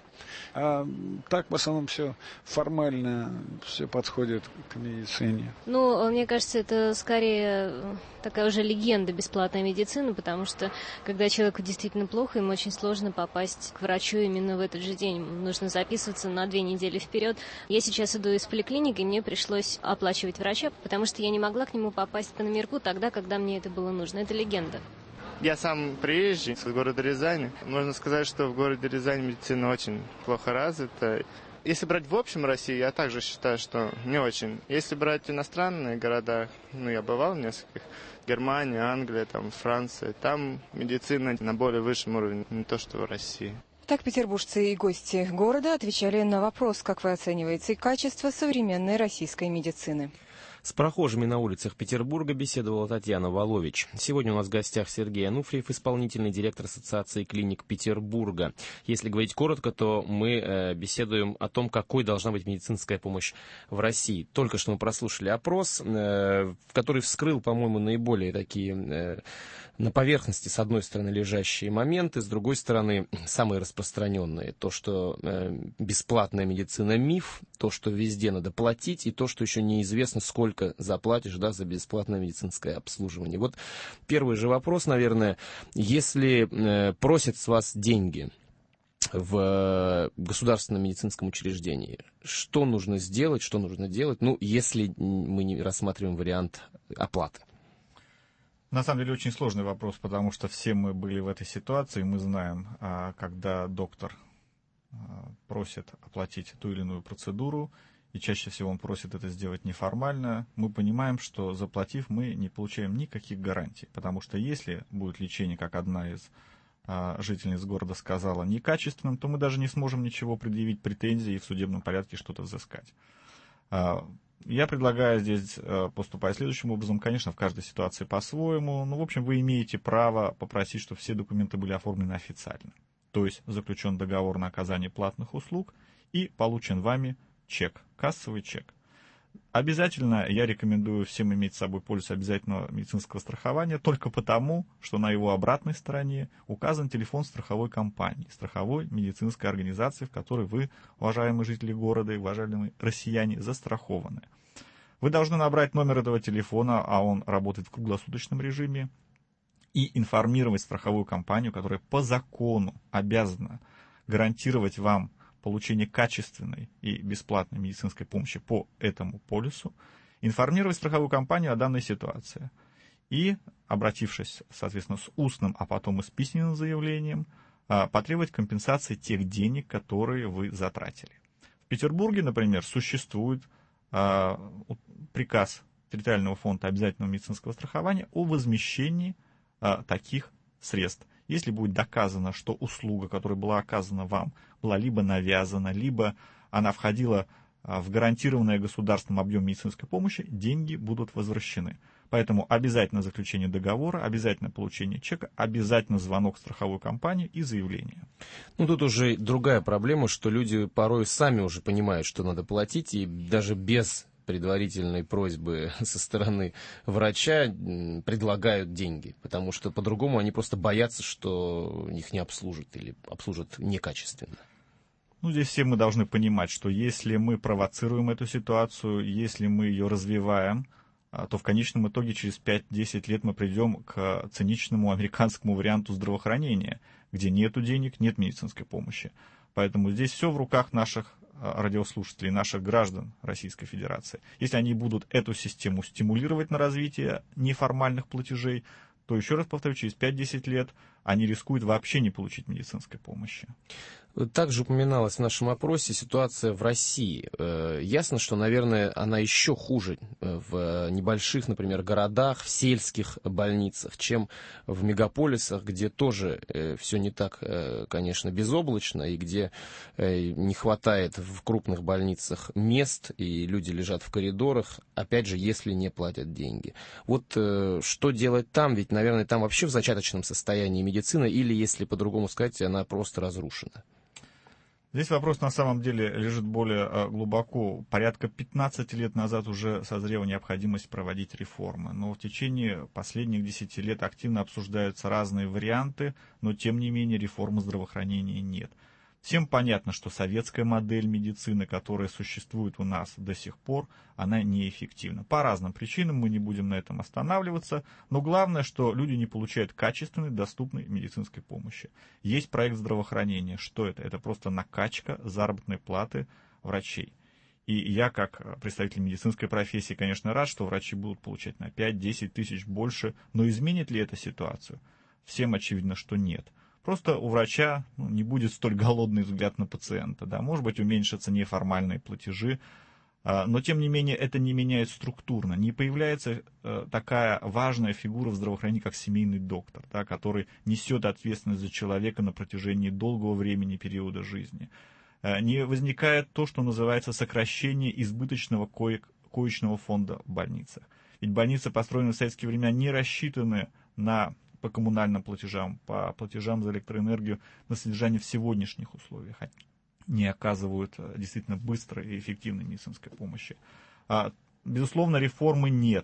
А так в основном все формально, все подходит к медицине. Ну, мне кажется, это скорее такая уже легенда бесплатной медицины, потому что когда человеку действительно плохо, ему очень сложно попасть к врачу именно в этот же день. Нужно записываться на две недели вперед. Я сейчас иду из поликлиники, и мне пришлось оплачивать врача, потому что я не могла к нему попасть по номерку тогда, когда мне это было нужно. Это легенда. Я сам приезжий с города Рязани. Можно сказать, что в городе Рязани медицина очень плохо развита. Если брать в общем Россию, я также считаю, что не очень. Если брать иностранные города, ну, я бывал в нескольких, Германия, Англия, там, Франция, там медицина на более высшем уровне, не то, что в России. Так петербуржцы и гости города отвечали на вопрос, как вы оцениваете качество современной российской медицины. С прохожими на улицах Петербурга беседовала Татьяна Волович. Сегодня у нас в гостях Сергей Ануфриев, исполнительный директор Ассоциации клиник Петербурга. Если говорить коротко, то мы э, беседуем о том, какой должна быть медицинская помощь в России. Только что мы прослушали опрос, э, в который вскрыл, по-моему, наиболее такие э, на поверхности, с одной стороны, лежащие моменты, с другой стороны, самые распространенные. То, что э, бесплатная медицина — миф, то, что везде надо платить, и то, что еще неизвестно, сколько заплатишь, да, за бесплатное медицинское обслуживание. Вот первый же вопрос, наверное, если э, просят с вас деньги в государственном медицинском учреждении, что нужно сделать, что нужно делать, ну, если мы не рассматриваем вариант оплаты? На самом деле очень сложный вопрос, потому что все мы были в этой ситуации, мы знаем, когда доктор просит оплатить ту или иную процедуру, и чаще всего он просит это сделать неформально, мы понимаем, что заплатив, мы не получаем никаких гарантий, потому что если будет лечение, как одна из жительниц города сказала, некачественным, то мы даже не сможем ничего предъявить претензии и в судебном порядке что-то взыскать. Я предлагаю здесь поступать следующим образом. Конечно, в каждой ситуации по-своему. Но, в общем, вы имеете право попросить, чтобы все документы были оформлены официально. То есть заключен договор на оказание платных услуг и получен вами чек, кассовый чек. Обязательно я рекомендую всем иметь с собой полис обязательного медицинского страхования только потому, что на его обратной стороне указан телефон страховой компании, страховой медицинской организации, в которой вы, уважаемые жители города и уважаемые россияне, застрахованы. Вы должны набрать номер этого телефона, а он работает в круглосуточном режиме, и информировать страховую компанию, которая по закону обязана гарантировать вам получение качественной и бесплатной медицинской помощи по этому полису, информировать страховую компанию о данной ситуации и, обратившись, соответственно, с устным, а потом и с письменным заявлением, потребовать компенсации тех денег, которые вы затратили. В Петербурге, например, существует приказ территориального фонда обязательного медицинского страхования о возмещении таких средств. Если будет доказано, что услуга, которая была оказана вам, была либо навязана, либо она входила в гарантированный государством объем медицинской помощи, деньги будут возвращены. Поэтому обязательно заключение договора, обязательно получение чека, обязательно звонок в страховую компанию и заявление. Ну, тут уже другая проблема, что люди порой сами уже понимают, что надо платить, и даже без предварительной просьбы со стороны врача предлагают деньги, потому что по-другому они просто боятся, что их не обслужат или обслужат некачественно. Ну, здесь все мы должны понимать, что если мы провоцируем эту ситуацию, если мы ее развиваем, то в конечном итоге через пять-десять лет мы придем к циничному американскому варианту здравоохранения, где нету денег, нет медицинской помощи. Поэтому здесь все в руках наших радиослушателей, наших граждан Российской Федерации. Если они будут эту систему стимулировать на развитие неформальных платежей, то, еще раз повторю, через пять-десять лет они рискуют вообще не получить медицинской помощи. Также упоминалась в нашем опросе ситуация в России. Ясно, что, наверное, она еще хуже в небольших, например, городах, в сельских больницах, чем в мегаполисах, где тоже все не так, конечно, безоблачно, и где не хватает в крупных больницах мест, и люди лежат в коридорах, опять же, если не платят деньги. Вот что делать там? Ведь, наверное, там вообще в зачаточном состоянии медицина, или, если по-другому сказать, она просто разрушена. Здесь вопрос на самом деле лежит более глубоко. Порядка пятнадцати лет назад уже созрела необходимость проводить реформы. Но в течение последних десяти лет активно обсуждаются разные варианты, но тем не менее реформы здравоохранения нет. Всем понятно, что советская модель медицины, которая существует у нас до сих пор, она неэффективна. По разным причинам, мы не будем на этом останавливаться, но главное, что люди не получают качественной, доступной медицинской помощи. Есть проект здравоохранения. Что это? Это просто накачка заработной платы врачей. И я, как представитель медицинской профессии, конечно, рад, что врачи будут получать на пять-десять тысяч больше, но изменит ли это ситуацию? Всем очевидно, что нет. Просто у врача ну, не будет столь голодный взгляд на пациента. Да? Может быть, уменьшатся неформальные платежи, а, но, тем не менее, это не меняет структурно. Не появляется а, такая важная фигура в здравоохранении, как семейный доктор, да, который несет ответственность за человека на протяжении долгого времени периода жизни. А, не возникает то, что называется сокращение избыточного коек, коечного фонда в больницах. Ведь больницы, построенные в советские времена, не рассчитаны на... по коммунальным платежам, по платежам за электроэнергию на содержание в сегодняшних условиях. Они не оказывают действительно быстрой и эффективной медицинской помощи. Безусловно, реформы нет.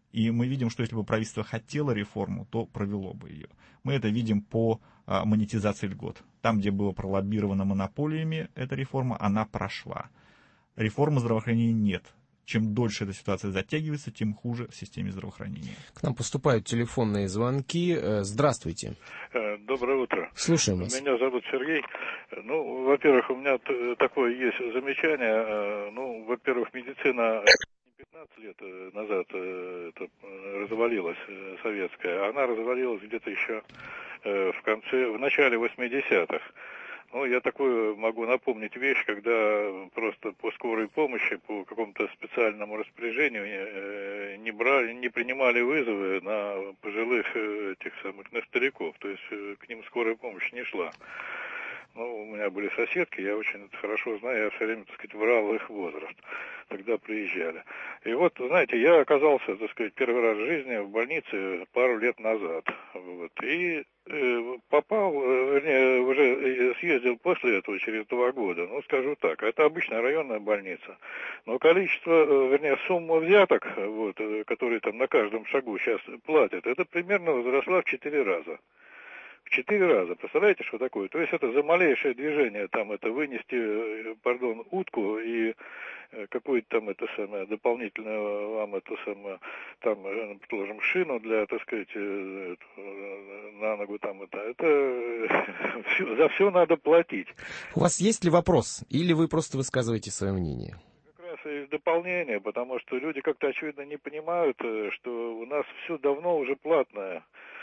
И мы видим, что если бы правительство хотело реформу, то провело бы ее. Мы это видим по а, монетизации льгот. Там, где было пролоббировано монополиями эта реформа, она прошла. Реформы здравоохранения нет. Чем дольше эта ситуация затягивается, тем хуже в системе здравоохранения. К нам поступают телефонные звонки. Здравствуйте. Доброе утро. Слушаем вас. Меня зовут Сергей. Ну, во-первых, у меня такое есть замечание. Ну, во-первых, медицина пятнадцать лет назад это развалилась, советская. Она развалилась где-то еще в конце, в начале восьмидесятых. Ну, я такую могу напомнить вещь, когда просто по скорой помощи, по какому-то специальному распоряжению не брали, не принимали вызовы на пожилых этих самых, на стариков, то есть к ним скорая помощь не шла. Ну, у меня были соседки, я очень это хорошо знаю, я все время, так сказать, врал их возраст. Тогда приезжали. И вот, знаете, я оказался, так сказать, первый раз в жизни в больнице пару лет назад. Вот. И э, попал, вернее, уже съездил после этого, через два года. Ну, скажу так, это обычная районная больница. Но количество, вернее, сумма взяток, вот, которые там на каждом шагу сейчас платят, это примерно возросла в четыре раза. В четыре раза. Представляете, что такое? То есть это за малейшее движение, там это вынести, пардон, утку и какую-то там это самое дополнительную вам это самое, там, положим, шину для, так сказать, на ногу там это, это все, за все надо платить. У вас есть ли вопрос? Или вы просто высказываете свое мнение? Как раз из дополнения, потому что люди как-то очевидно не понимают, что у нас все давно уже платное.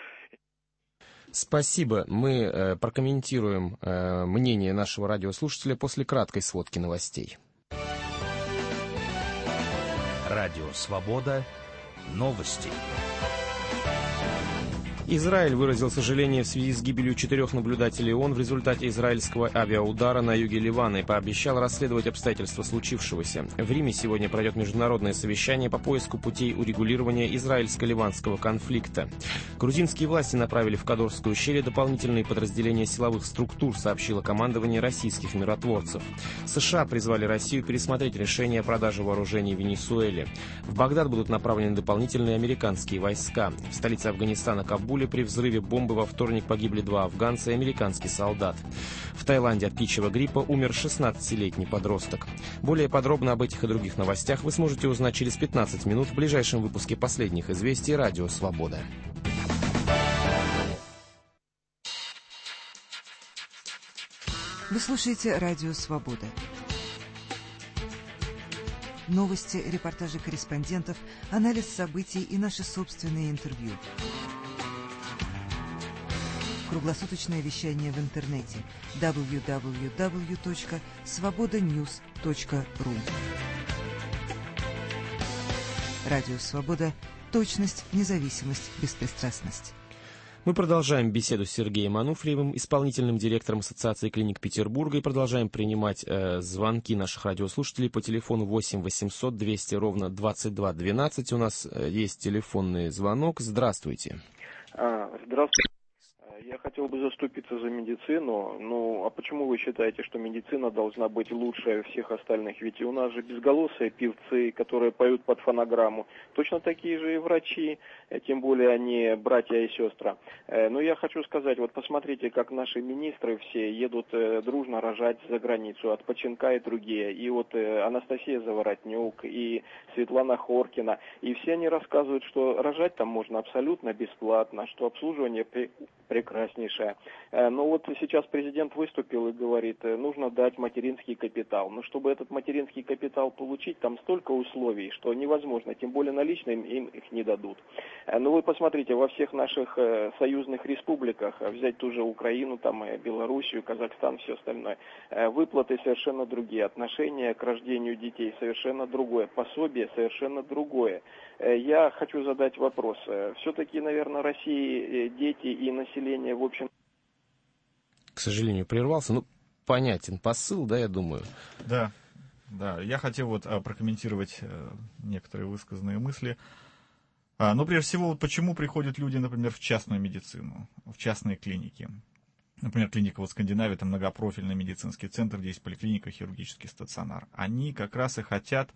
Спасибо. Мы э, прокомментируем э, мнение нашего радиослушателя после краткой сводки новостей. Радио «Свобода». Новости. Израиль выразил сожаление в связи с гибелью четырех наблюдателей ООН в результате израильского авиаудара на юге Ливана и пообещал расследовать обстоятельства случившегося. В Риме сегодня пройдет международное совещание по поиску путей урегулирования израильско-ливанского конфликта. Грузинские власти направили в Кадорское ущелье дополнительные подразделения силовых структур, сообщило командование российских миротворцев. США призвали Россию пересмотреть решение о продаже вооружений в Венесуэле. В Багдад будут направлены дополнительные американские войска. В столице Афганистана, Кабуле, при взрыве бомбы во вторник погибли два афганца и американский солдат. В Таиланде от птичьего гриппа умер шестнадцатилетний подросток. Более подробно об этих и других новостях вы сможете узнать через пятнадцать минут в ближайшем выпуске последних известий «Радио Свобода». Вы слушаете «Радио Свобода». Новости, репортажи корреспондентов, анализ событий и наши собственные интервью. Круглосуточное вещание в интернете дабл ю дабл ю дабл ю точка свобода ньюс точка ру. Радио «Свобода». Точность, независимость, беспристрастность. Мы продолжаем беседу с Сергеем Ануфриевым, исполнительным директором Ассоциации клиник Петербурга, и продолжаем принимать э, звонки наших радиослушателей по телефону восемь восемьсот двести ровно двадцать два двенадцать. У нас э, есть телефонный звонок. Здравствуйте. А, здравствуйте. Я хотел бы заступиться за медицину. Ну, а почему вы считаете, что медицина должна быть лучше всех остальных? Ведь у нас же безголосые певцы, которые поют под фонограмму. Точно такие же и врачи, тем более они братья и сестры. Но я хочу сказать, вот посмотрите, как наши министры все едут дружно рожать за границу, от Починка и другие. И вот Анастасия Заворотнюк, и Светлана Хоркина. И все они рассказывают, что рожать там можно абсолютно бесплатно, что обслуживание прекраснейшее. Но вот сейчас президент выступил и говорит, нужно дать материнский капитал. Но чтобы этот материнский капитал получить, там столько условий, что невозможно, тем более наличные им их не дадут. Но вы посмотрите, во всех наших союзных республиках, взять ту же Украину, там, Белоруссию, Казахстан, все остальное, выплаты совершенно другие, отношение к рождению детей совершенно другое, пособие совершенно другое. Я хочу задать вопрос. Все-таки, наверное, России дети и население, в общем... К сожалению, прервался. Ну, понятен посыл, да, я думаю. Да, да. Я хотел вот а, прокомментировать а, некоторые высказанные мысли. А, ну, прежде всего, вот почему приходят люди, например, в частную медицину, в частные клиники. Например, клиника вот Скандинавия, это многопрофильный медицинский центр, где есть поликлиника, хирургический стационар. Они как раз и хотят,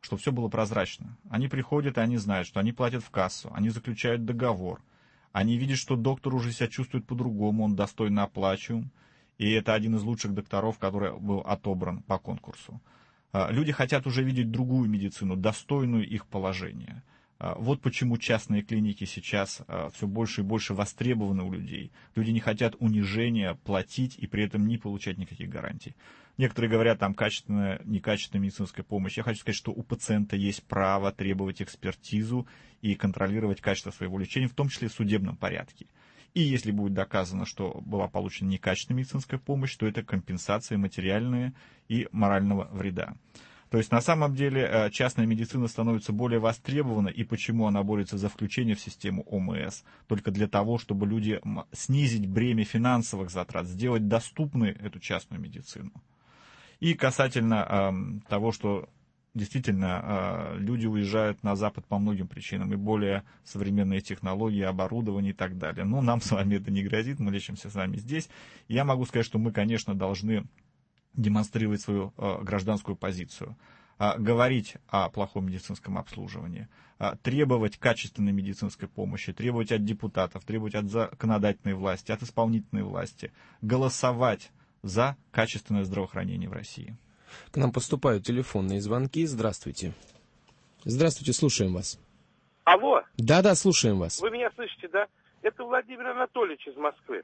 чтобы все было прозрачно. Они приходят, и они знают, что они платят в кассу, они заключают договор, они видят, что доктор уже себя чувствует по-другому, он достойно оплачиваем, и это один из лучших докторов, который был отобран по конкурсу. Люди хотят уже видеть другую медицину, достойную их положения. Вот почему частные клиники сейчас все больше и больше востребованы у людей. Люди не хотят унижения, платить и при этом не получать никаких гарантий. Некоторые говорят, там, качественная, некачественная медицинская помощь. Я хочу сказать, что у пациента есть право требовать экспертизу и контролировать качество своего лечения, в том числе в судебном порядке. И если будет доказано, что была получена некачественная медицинская помощь, то это компенсация материальная и морального вреда. То есть на самом деле частная медицина становится более востребована, и почему она борется за включение в систему ОМС? Только для того, чтобы люди снизить бремя финансовых затрат, сделать доступной эту частную медицину. И касательно э, того, что действительно э, люди уезжают на Запад по многим причинам, и более современные технологии, оборудование и так далее. Но нам с вами это не грозит, мы лечимся с вами здесь. Я могу сказать, что мы, конечно, должны демонстрировать свою э, гражданскую позицию, э, говорить о плохом медицинском обслуживании, э, требовать качественной медицинской помощи, требовать от депутатов, требовать от законодательной власти, от исполнительной власти, голосовать за качественное здравоохранение в России. К нам поступают телефонные звонки. Здравствуйте. Здравствуйте, слушаем вас. Алло. Да-да, слушаем вас. Вы меня слышите, да? Это Владимир Анатольевич из Москвы.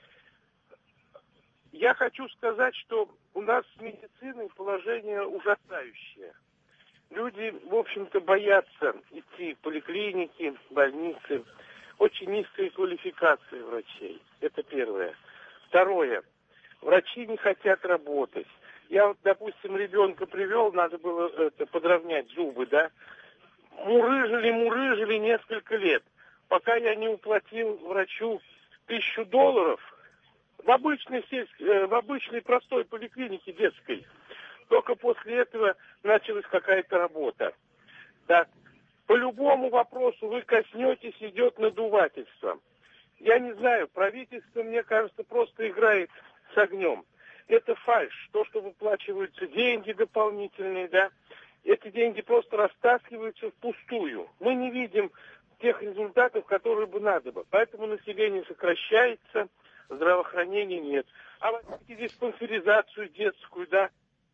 Я хочу сказать, что у нас с медициной положение ужасающее. Люди, в общем-то, боятся идти в поликлиники, больницы. Очень низкая квалификация врачей. Это первое. Второе. Врачи не хотят работать. Я вот, допустим, ребенка привел, надо было это, подровнять зубы, да. Мурыжили, мурыжили несколько лет. Пока я не уплатил врачу тысячу долларов в обычной, сельской, в обычной простой поликлинике детской. Только после этого началась какая-то работа. Да. По любому вопросу вы коснетесь, идет надувательство. Я не знаю, правительство, мне кажется, просто играет с огнем. Это фальшь. То, что выплачиваются деньги дополнительные, да, эти деньги просто растаскиваются впустую. Мы не видим тех результатов, которые бы надо бы. Поэтому население сокращается, здравоохранения нет. А вот диспансеризацию детскую, да.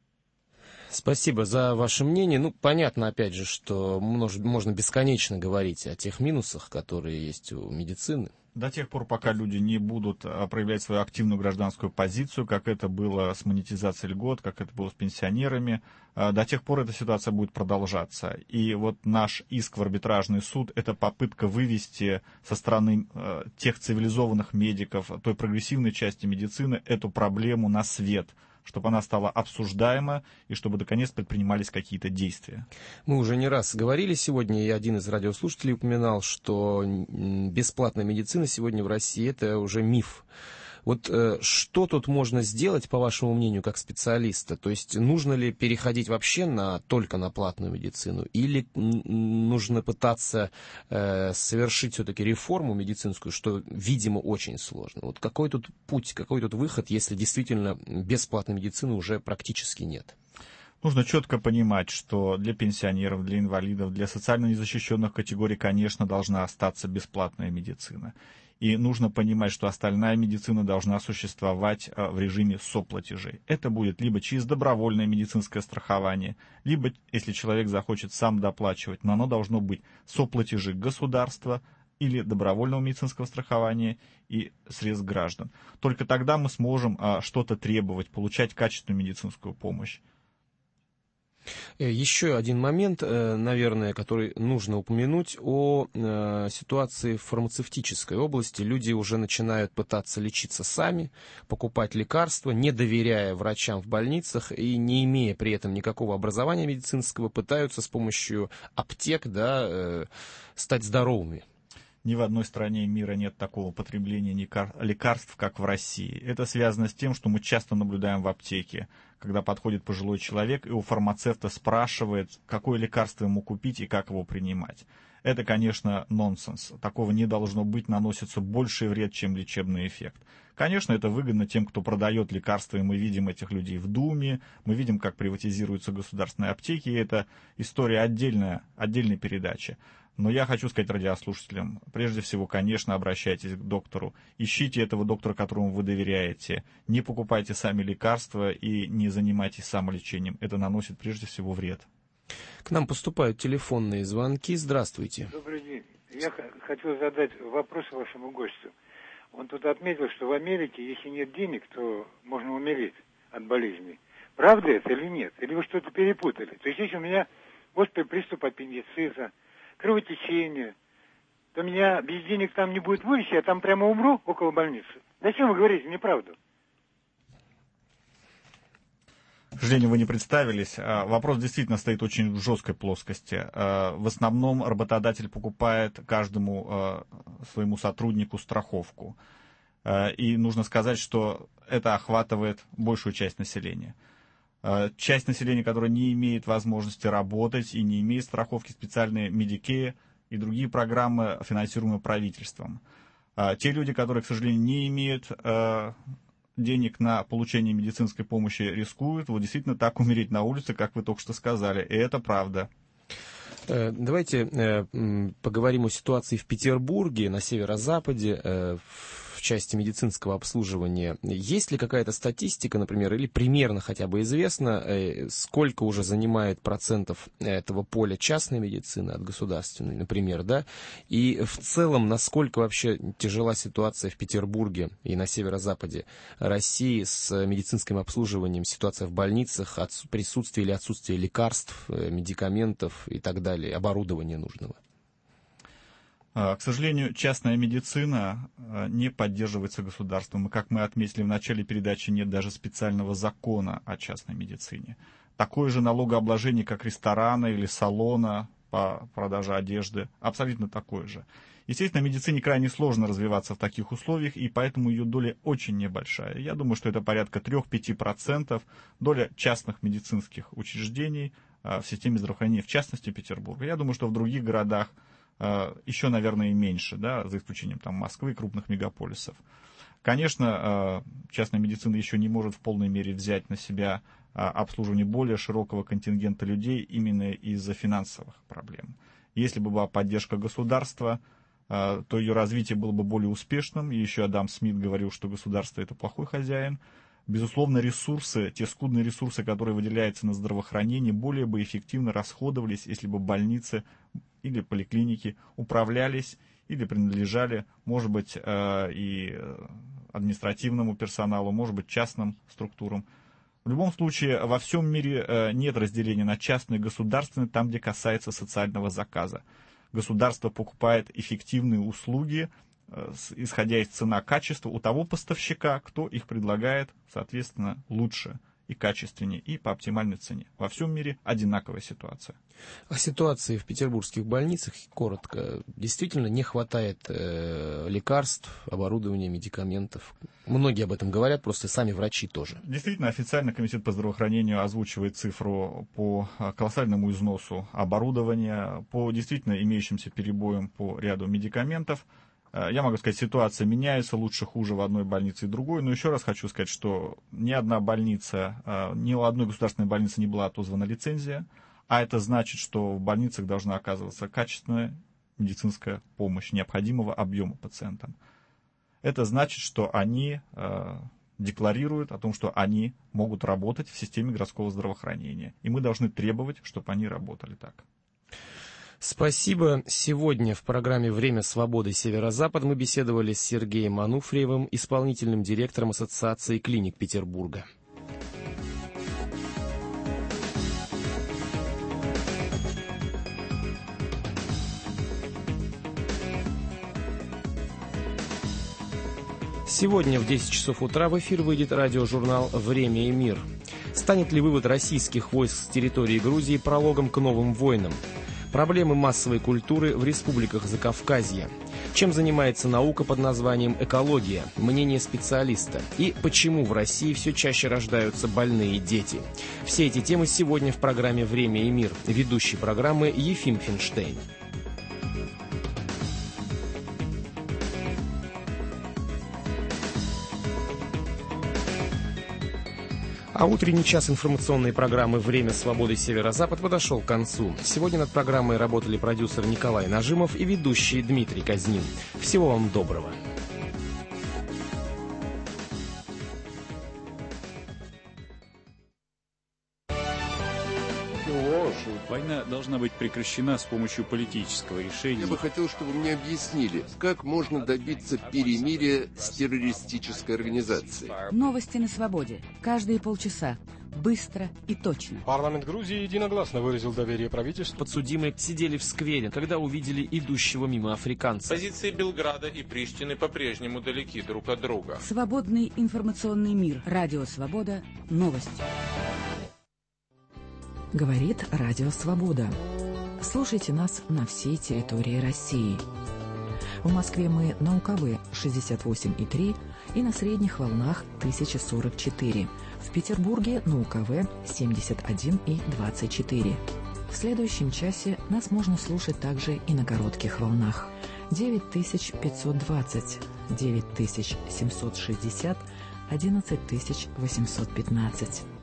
Спасибо за ваше мнение. Ну, понятно, опять же, что можно бесконечно говорить о тех минусах, которые есть у медицины. До тех пор, пока люди не будут проявлять свою активную гражданскую позицию, как это было с монетизацией льгот, как это было с пенсионерами, до тех пор эта ситуация будет продолжаться. И вот наш иск в арбитражный суд – это попытка вывести со стороны тех цивилизованных медиков, той прогрессивной части медицины, эту проблему на свет, чтобы она стала обсуждаема и чтобы, наконец, предпринимались какие-то действия. Мы уже не раз говорили сегодня, и один из радиослушателей упоминал, что бесплатная медицина сегодня в России – это уже миф. Вот э, что тут можно сделать, по вашему мнению, как специалиста? То есть нужно ли переходить вообще на, только на платную медицину? Или нужно пытаться э, совершить все-таки реформу медицинскую, что, видимо, очень сложно? Вот какой тут путь, какой тут выход, если действительно бесплатной медицины уже практически нет? Нужно четко понимать, что для пенсионеров, для инвалидов, для социально незащищенных категорий, конечно, должна остаться бесплатная медицина. И нужно понимать, что остальная медицина должна существовать в режиме соплатежей. Это будет либо через добровольное медицинское страхование, либо, если человек захочет сам доплачивать, но оно должно быть соплатежи государства или добровольного медицинского страхования и средств граждан. Только тогда мы сможем что-то требовать, получать качественную медицинскую помощь. Еще один момент, наверное, который нужно упомянуть, о ситуации в фармацевтической области. Люди уже начинают пытаться лечиться сами, покупать лекарства, не доверяя врачам в больницах и не имея при этом никакого образования медицинского, пытаются с помощью аптек, да, стать здоровыми. Ни в одной стране мира нет такого потребления лекарств, как в России. Это связано с тем, что мы часто наблюдаем в аптеке, когда подходит пожилой человек и у фармацевта спрашивает, какое лекарство ему купить и как его принимать. Это, конечно, нонсенс. Такого не должно быть, наносится больший вред, чем лечебный эффект. Конечно, это выгодно тем, кто продает лекарства, и мы видим этих людей в Думе, мы видим, как приватизируются государственные аптеки, и это история отдельная, отдельной передачи. Но я хочу сказать радиослушателям, прежде всего, конечно, обращайтесь к доктору, ищите этого доктора, которому вы доверяете, не покупайте сами лекарства и не занимайтесь самолечением, это наносит прежде всего вред. К нам поступают телефонные звонки. Здравствуйте. Добрый день. Я хотел задать вопрос вашему гостю. Он тут отметил, что в Америке, если нет денег, то можно умереть от болезни. Правда это или нет? Или вы что-то перепутали? То есть, если у меня острый приступ аппендицита, кровотечение, то меня без денег там не будет вылечить, я там прямо умру около больницы. Зачем вы говорите неправду? К сожалению, вы не представились. Вопрос действительно стоит очень в жесткой плоскости. В основном работодатель покупает каждому своему сотруднику страховку. И нужно сказать, что это охватывает большую часть населения. Часть населения, которая не имеет возможности работать и не имеет страховки, специальные Medicare и другие программы, финансируемые правительством. Те люди, которые, к сожалению, не имеют денег на получение медицинской помощи, рискуют вот действительно так умереть на улице, как вы только что сказали. И это правда. Давайте поговорим о ситуации в Петербурге, на северо-западе, в части медицинского обслуживания. Есть ли какая-то статистика, например, или примерно хотя бы известно, сколько уже занимает процентов этого поля частной медицины от государственной, например, да? И в целом, насколько вообще тяжела ситуация в Петербурге и на северо-западе России с медицинским обслуживанием, ситуация в больницах, присутствие или отсутствие лекарств, медикаментов и так далее, оборудования нужного? К сожалению, частная медицина не поддерживается государством. И, как мы отметили в начале передачи, нет даже специального закона о частной медицине. Такое же налогообложение, как ресторана или салона по продаже одежды, абсолютно такое же. Естественно, медицине крайне сложно развиваться в таких условиях, и поэтому ее доля очень небольшая. Я думаю, что это порядка три-пять процентов доля частных медицинских учреждений в системе здравоохранения, в частности Петербурга. Я думаю, что в других городах еще, наверное, и меньше, да, за исключением там, Москвы и крупных мегаполисов. Конечно, частная медицина еще не может в полной мере взять на себя обслуживание более широкого контингента людей именно из-за финансовых проблем. Если бы была поддержка государства, то ее развитие было бы более успешным. И еще Адам Смит говорил, что государство – это плохой хозяин. Безусловно, ресурсы, те скудные ресурсы, которые выделяются на здравоохранение, более бы эффективно расходовались, если бы больницы или поликлиники управлялись или принадлежали, может быть, и административному персоналу, может быть, частным структурам. В любом случае, во всем мире нет разделения на частное и государственное, там, где касается социального заказа. Государство покупает эффективные услуги, исходя из цена-качества, у того поставщика, кто их предлагает, соответственно, лучше и качественнее, и по оптимальной цене. Во всем мире одинаковая ситуация. О ситуации в петербургских больницах коротко. Действительно не хватает э, лекарств, оборудования, медикаментов. Многие об этом говорят, просто сами врачи тоже. Действительно, официально Комитет по здравоохранению озвучивает цифру по колоссальному износу оборудования, по действительно имеющимся перебоям по ряду медикаментов. Я могу сказать, ситуация меняется, лучше-хуже в одной больнице и другой, но еще раз хочу сказать, что ни одна больница, ни у одной государственной больницы не была отозвана лицензия, а это значит, что в больницах должна оказываться качественная медицинская помощь необходимого объема пациентам. Это значит, что они э, декларируют о том, что они могут работать в системе городского здравоохранения, и мы должны требовать, чтобы они работали так. Спасибо. Сегодня в программе «Время свободы Северо-Запад» мы беседовали с Сергеем Ануфриевым, исполнительным директором Ассоциации клиник Петербурга. Сегодня в десять часов утра в эфир выйдет радиожурнал «Время и мир». Станет ли вывод российских войск с территории Грузии прологом к новым войнам? Проблемы массовой культуры в республиках Закавказья. Чем занимается наука под названием экология? Мнение специалиста. И почему в России все чаще рождаются больные дети? Все эти темы сегодня в программе «Время и мир». Ведущий программы Ефим Финштейн. А утренний час информационной программы «Время свободы Северо-Запад» подошел к концу. Сегодня над программой работали продюсер Николай Нажимов и ведущий Дмитрий Казнин. Всего вам доброго. Война должна быть прекращена с помощью политического решения. Я бы хотел, чтобы мне объяснили, как можно добиться перемирия с террористической организацией. Новости на свободе. Каждые полчаса. Быстро и точно. Парламент Грузии единогласно выразил доверие правительству. Подсудимые сидели в сквере, когда увидели идущего мимо африканца. Позиции Белграда и Приштины по-прежнему далеки друг от друга. Свободный информационный мир. Радио Свобода. Новости. Говорит Радио Свобода. Слушайте нас на всей территории России. В Москве мы на УКВ шестьдесят восемь и три и на средних волнах тысяча сорок четыре. В Петербурге на УКВ семьдесят один и двадцать четыре. В следующем часе нас можно слушать также и на коротких волнах. девять тысяч пятьсот двадцать, девять тысяч семьсот шестьдесят, одиннадцать тысяч восемьсот пятнадцать.